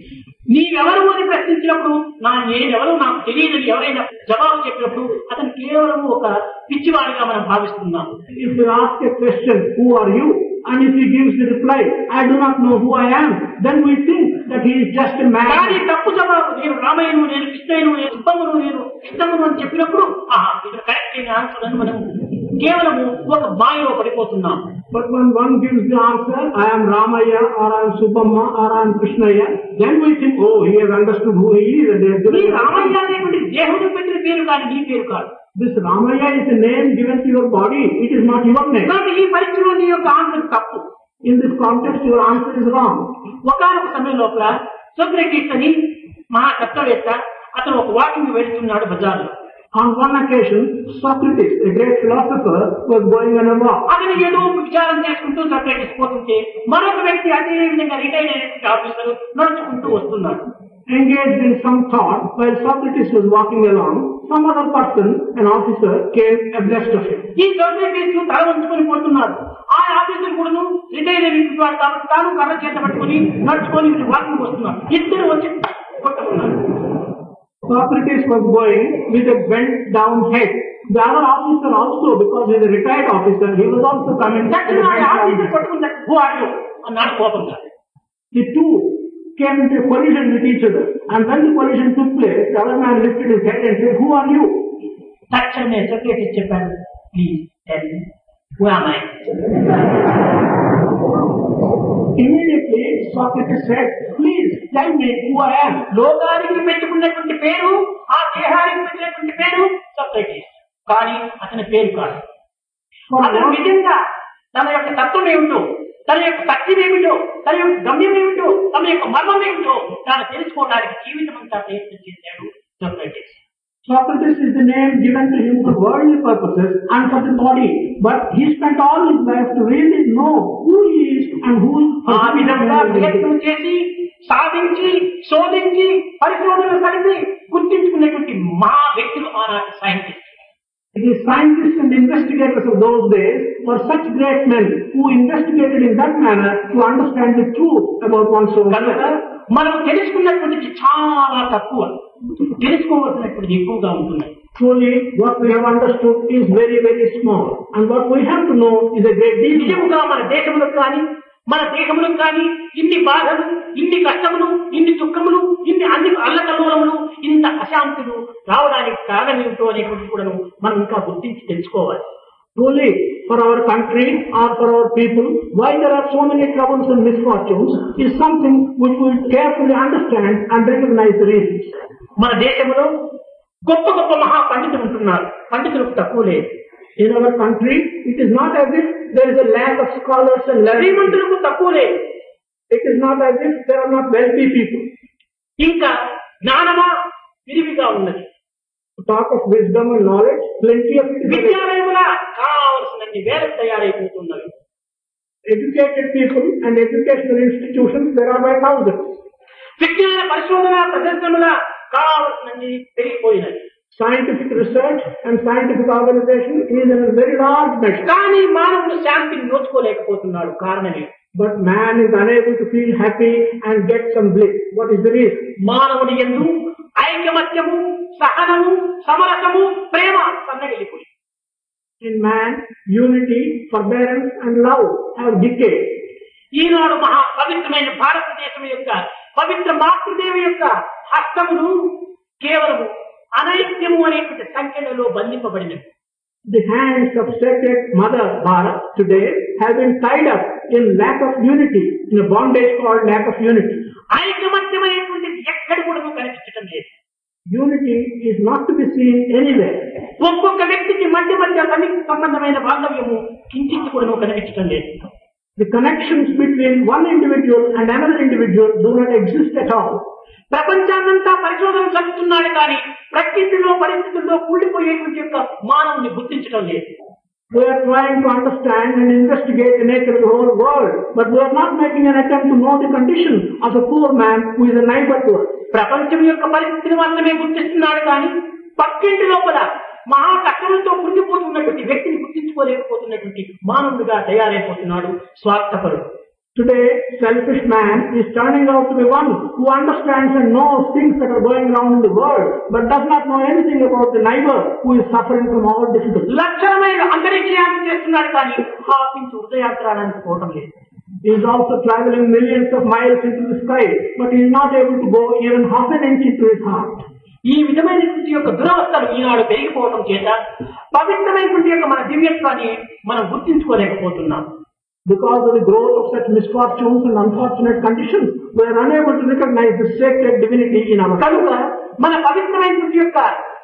Speaker 1: నీవెవరు అని ప్రశ్నించినప్పుడు నేనెవరో నాకు తెలియదని ఎవరైనా జవాబు చెప్పినప్పుడు అతను కేవలం ఒక పిచ్చివాడిగా మనం భావిస్తున్నాం.
Speaker 2: If you ask a question, who are you? And if he gives the reply, I do not know who I am, then we think that he is just a man.
Speaker 1: కానీ తప్పు జవాబు, నేను రామయ్యను, నేను కృష్ణయ్యను, నేను సుబ్బమ్మను, నేను కృష్ణమ్మను అని చెప్పినప్పుడు ఇది కరెక్ట్ అయిన ఆన్సర్ అని మనం కేవలము ఒక మాయలో పడిపోతున్నాం.
Speaker 2: But when one gives the answer, I am Ramaya or I am Subbamma or I am Krishnaya, then we think, oh, he has understood who he is. And
Speaker 1: ఈ రామయ్య అనేటువంటి దేవుడు పెట్టిన పేరు కానీ నీ పేరు కాదు.
Speaker 2: This Ramaya is a name given to your body. It is not your name.
Speaker 1: కాబట్టి ఈ పరీక్షలో నీ యొక్క ఆన్సర్ తప్పు.
Speaker 2: In this context, your answer is wrong.
Speaker 1: ఒకనొక సమయం లోపల సోక్రటీస్ అని మహా తత్వవేత్త అతను ఒక వాకింగ్ వెళ్తున్నాడు బజార్లో.
Speaker 2: On one occasion, Socrates, a great philosopher, was going on a walk.
Speaker 1: అతను ఏదో విచారం చేసుకుంటూ సోక్రటీస్ పోతుంటే మరొక వ్యక్తి అదే విధంగా రిటైర్ అయినటువంటి ఆఫీసర్ నడుచుకుంటూ వస్తున్నాడు.
Speaker 2: Engaged in some thought, while Socrates was walking along, some other person, an officer, came abreast of him.
Speaker 1: ఈ సోక్రటీస్ తల వంచుకొని పోతున్నాడు. ఆ ఆఫీసర్ కూడా రిటైర్ అయినటువంటి వాడు కాబట్టి తాను కర్ర చేత పట్టుకొని నడుచుకొని వాకింగ్ వస్తున్నాడు. ఇద్దరు వచ్చి కొట్టుకున్నారు.
Speaker 2: Socrates was going with a bent down head. The other officer also, because he is a retired officer, he was also coming.
Speaker 1: Officer పట్టుకున్నాడు. హూ ఆర్ యు అన్నాడు కోపంగా.
Speaker 2: The two came into a collision with each other. And when the collision took place, the other man lifted his head and said, who are you?
Speaker 1: తక్షణమే Socrates చెప్పాడు, please tell me who am I.
Speaker 2: Immediately, Socrates said, please tell me who I am.
Speaker 1: లోకానికి పెట్టుకున్నటువంటి పేరు, ఆ దేహానికి పెట్టినటువంటి పేరు Socrates. కానీ అతని పేరు కాదు. అతను నిజంగా తన యొక్క తత్వం ఏమిటో, తన యొక్క శక్తి ఏమిటో, తన యొక్క గమ్యం ఏమిటో, తన యొక్క మర్మం ఏమిటో తాను తెలుసుకోవడానికి జీవితం అంతా ప్రయత్నం చేశాడు Socrates.
Speaker 2: Socrates is the name given to him for worldly purposes and for the body. But he spent all his life to really know who he is and who is.
Speaker 1: ఆ విధంగా ప్రయత్నం చేసి, సాధించి, శోధించి, పరిశోధనలు కలిపి గుర్తించుకునేటువంటి మా వ్యక్తులు ఆనాటి scientist.
Speaker 2: The scientists and investigators of those days were such great men who investigated in that manner to understand the truth about one's own.
Speaker 1: కనుక మనం తెలుసుకున్నటువంటిది చాలా తక్కువ, తెలుసుకోవాల్సినటువంటిది ఎక్కువగా ఉంటుంది.
Speaker 2: Truly, what we have understood is very, very small, and what we have to know is a great deal.
Speaker 1: నిజముగా మన దేశములకు కానీ మన దేశములకు కానీ ఇన్ని బాధలు, ఇన్ని కష్టములు, ఇన్ని దుఃఖములు, ఇన్ని అన్ని అల్లకల్లోలములు, ఇంత అశాంతులు రావడానికి కారణం ఏమిటో అనేటువంటి కూడా మనం ఇంకా గుర్తించి తెలుసుకోవాలి.
Speaker 2: Truly, for our country or for our people, why there are so many troubles and misfortunes is something which we will carefully understand and recognize the reasons.
Speaker 1: మన దేశంలో గొప్ప గొప్ప మహా పండితులు ఉంటున్నారు, పండితులకు తక్కువ లేదు.
Speaker 2: In our country, it is not as if there is a lack of scholars and learned.
Speaker 1: శ్రీమంతులకు తక్కువ లేదు.
Speaker 2: It is not as if there are not wealthy people.
Speaker 1: ఇంకా జ్ఞానమా విరివిగా ఉన్నది.
Speaker 2: To talk of wisdom and knowledge, plenty of it is
Speaker 1: విద్యాలయముల కావలసినన్ని వేలకు తయారైపోతున్నవి.
Speaker 2: educated people and educational institutions, there are by thousands.
Speaker 1: విజ్ఞాన పరిశోధన ప్రదర్శనముల కావలసినన్ని పెరిగిపోయినవి.
Speaker 2: Scientific research and scientific organization is in a very large measure.
Speaker 1: కానీ మానవుడు శాంతిని నోచుకోలేకపోతున్నాడు. కారణమే
Speaker 2: But man is unable to feel happy and get some bliss. What is the reason?
Speaker 1: మానవుడి యందు ఐకమత్యము, సహనము, సమరసము, ప్రేమ సన్నగిలిపోయి.
Speaker 2: In man, unity, forbearance and love have decayed.
Speaker 1: ఈనాడు మహా పవిత్రమైన భారతదేశం యొక్క పవిత్ర మాతృదేవి యొక్క హస్తములు కేవలము అనైక్యము అనేటువంటి సంఖ్యలలో బంధింపబడినవి.
Speaker 2: The hands of sacred Mother Bharat today have been tied up in lack of unity, in a bondage called lack of unity.
Speaker 1: ఐకమత్యమైనటువంటిది ఎక్కడ కూడా కనిపించడం లేదు.
Speaker 2: Unity is not to be seen anywhere.
Speaker 1: ఒక్కొక్క వ్యక్తికి మధ్య మధ్య సంబంధమైన బాంధవ్యము కించిత్ కూడా కనిపించడం లేదు.
Speaker 2: The connections between one individual and another individual do not exist at all.
Speaker 1: ప్రపంచాన్నంతా పరిశోధన జరుగుతున్నాడు కానీ ప్రకృతిలో పరిస్థితుల్లో కూలిపోయేటువంటి యొక్క మానవుని గుర్తించడం లేదు.
Speaker 2: We are trying to understand and investigate the nature of the whole world, but we are not making an attempt to know the condition of a poor man who is a neighbor to us.
Speaker 1: ప్రపంచం యొక్క పరిస్థితిని మాత్రమే గుర్తిస్తున్నాడు కానీ పక్కింటి లోపల మహా కష్టంతో కృంగిపోతున్నటువంటి వ్యక్తిని గుర్తించుకోలేకపోతున్నటువంటి మానవుడిగా తయారైపోతున్నాడు స్వార్థపరుడు.
Speaker 2: Today, selfish man is turning out to be one who understands and knows things that are going wrong in the world, but does not know anything about the neighbor who is suffering from all difficulties.
Speaker 1: లక్షణమైన అంతరిక్షయాత్ర చేస్తున్నాడు కానీ హాపించి హృదయాత్రానికి పోవటం లేదు.
Speaker 2: He is also traveling millions of miles into the sky, but he is not able to go even half an inch into his heart.
Speaker 1: ఈ విధమైనటువంటి యొక్క దురవస్థలు ఈనాడు పెరిగిపోవడం చేత పవిత్రమైనటువంటి యొక్క మన దివ్యత్వాన్ని మనం గుర్తించుకోలేకపోతున్నాం.
Speaker 2: Because of the growth of such misfortunes and unfortunate conditions, we are unable to recognize the sacred divinity in our
Speaker 1: కనుక మన పవిత్రమైనటువంటి యొక్క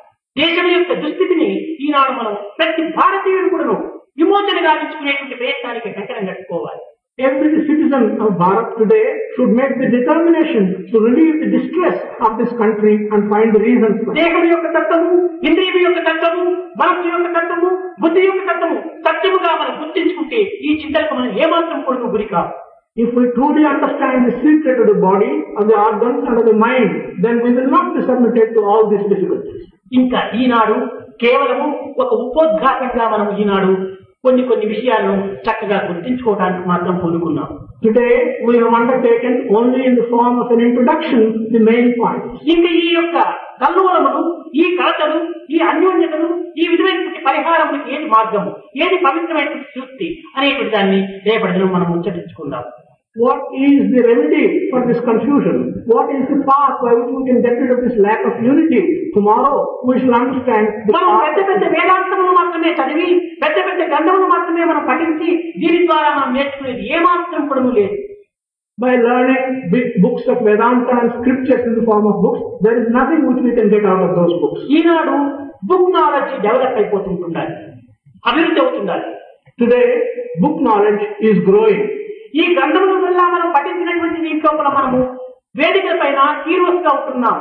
Speaker 1: దేశం యొక్క దుస్థితిని ఈనాడు మనం ప్రతి భారతీయుడు కూడా విమోచన గావించుకునేటువంటి ప్రయత్నానికి కంకణం కట్టుకోవాలి.
Speaker 2: Every citizen of Bharat today should make the determination to relieve the distress of this country and find the reasons for it.
Speaker 1: దేహం యొక్క తత్వము, ఇంద్రియం యొక్క తత్వము, మనస్సు యొక్క తత్వము, బుద్ధి యొక్క తత్వము సత్యముగా మనం గుర్తించుకుంటే ఈ చింతలకు మనం ఏమాత్రం కూడా గురి కాదు.
Speaker 2: If we truly understand the secret of the body, of the organs and of the mind, then we will not be submitted to all these difficulties.
Speaker 1: ఇంకా ఈనాడు కేవలము ఒక ఉపోద్ఘాతంగా మనం ఈనాడు కొన్ని విషయాలను చక్కగా గుర్తించుకోవడానికి మాత్రం పూనుకున్నాం.
Speaker 2: Today we have undertaken only in the form of an introduction the main points.
Speaker 1: ఇంకా ఈ యొక్క కల్లోలములు, ఈ కలతలు, ఈ అన్యోన్యతలు, ఈ విధమైనటువంటి పరిహారములకు ఏది మార్గము, ఏది పవిత్రమైనటువంటి సృష్టి అనేటువంటి దాన్ని రేపటిలో మనం ముచ్చటించుకుందాం.
Speaker 2: What is the remedy for this confusion? What is the path by which we can get rid of this lack of unity? Tomorrow we shall understand the
Speaker 1: మనం
Speaker 2: path.
Speaker 1: పెద్ద వేదాంతములు మాత్రమే చదివి పెద్ద గ్రంథములు మాత్రమే మనం పఠించి దీని ద్వారా మనం నేర్చుకునేది ఏమాత్రం కూడా లేదు.
Speaker 2: By learning big books of Vedanta and scriptures in the form of books, there is nothing which we can get out of those books.
Speaker 1: ఈనాడు బుక్ నాలెడ్జ్ డెవలప్ అయిపోతుంటుండాలి, అభివృద్ధి అవుతుండాలి.
Speaker 2: Today book knowledge is growing.
Speaker 1: ఈ గ్రంథముల వల్ల మనం పఠించినటువంటి దీంట్లో మనము వేదికల పైన హీరోస్ గా ఉంటున్నాం.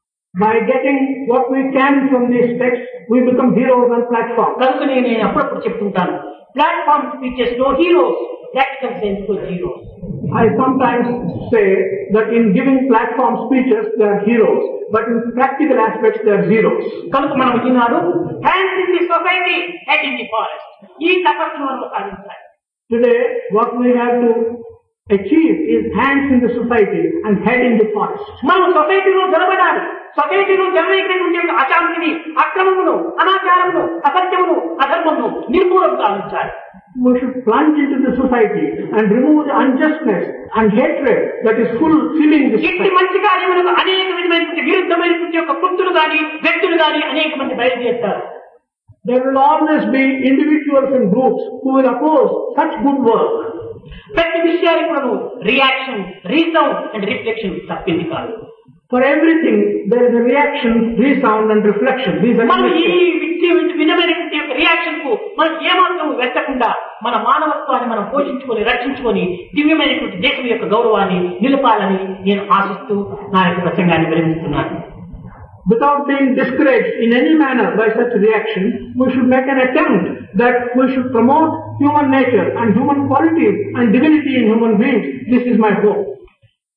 Speaker 2: By getting what we can from these texts, we become heroes on platform.
Speaker 1: కనుక నేను అప్పుడప్పుడు చెప్తుంటాను, ప్లాట్ఫామ్ స్పీచెస్ లో హీరోస్, ప్రాక్టికల్ సైన్స్ లో zeros.
Speaker 2: I sometimes say that in giving platform speeches they are heroes, but in practical aspects they are zeros.
Speaker 1: కనుక మనం ఈనాడు hands in the society, head in the forest, ఈ తపస్సును మనం సాధించాలి.
Speaker 2: Today what we have to A chief is hands in the society and head in the forest.
Speaker 1: మనం సొసైటీలో జరగడాలి. సొసైటీలో జరగేటటువంటి యొక్క అశాంతిని, అక్రమమును, అనాచారమును, అసత్యమును, అధర్మమును నిర్మూలన గావించాలి.
Speaker 2: We should plunge into the society and remove the unjustness and hatred that is filling the
Speaker 1: ఇట్టి
Speaker 2: society.
Speaker 1: మంచి కార్యములకు అనేక విధమైనటువంటి విరుద్ధమైనటువంటి యొక్క గుర్తులు గాని, వ్యక్తులు గాని అనేక మంది బయలుదేరుతారు.
Speaker 2: There will always be individuals and groups who will oppose such good work.
Speaker 1: ప్రతి విషయానికి కూడా రియాక్షన్, రీసౌండ్ అండ్ రిఫ్లెక్షన్ తప్పింది కాదు.
Speaker 2: For everything, there is a reaction, resound and reflection. These are
Speaker 1: మనం ఈ
Speaker 2: necessary.
Speaker 1: విధమైనటువంటి యొక్క రియాక్షన్ కు మనం ఏమాత్రం వెతకుండా మన మానవత్వాన్ని మనం పోషించుకొని, రక్షించుకొని దివ్యమైనటువంటి దేశం యొక్క గౌరవాన్ని నిలపాలని నేను ఆశిస్తూ నా యొక్క ప్రసంగాన్ని విరమిస్తున్నాను.
Speaker 2: Without being discouraged in any manner by such reaction, we should make an attempt that we should promote human nature and human qualities and divinity in human beings. This is my hope.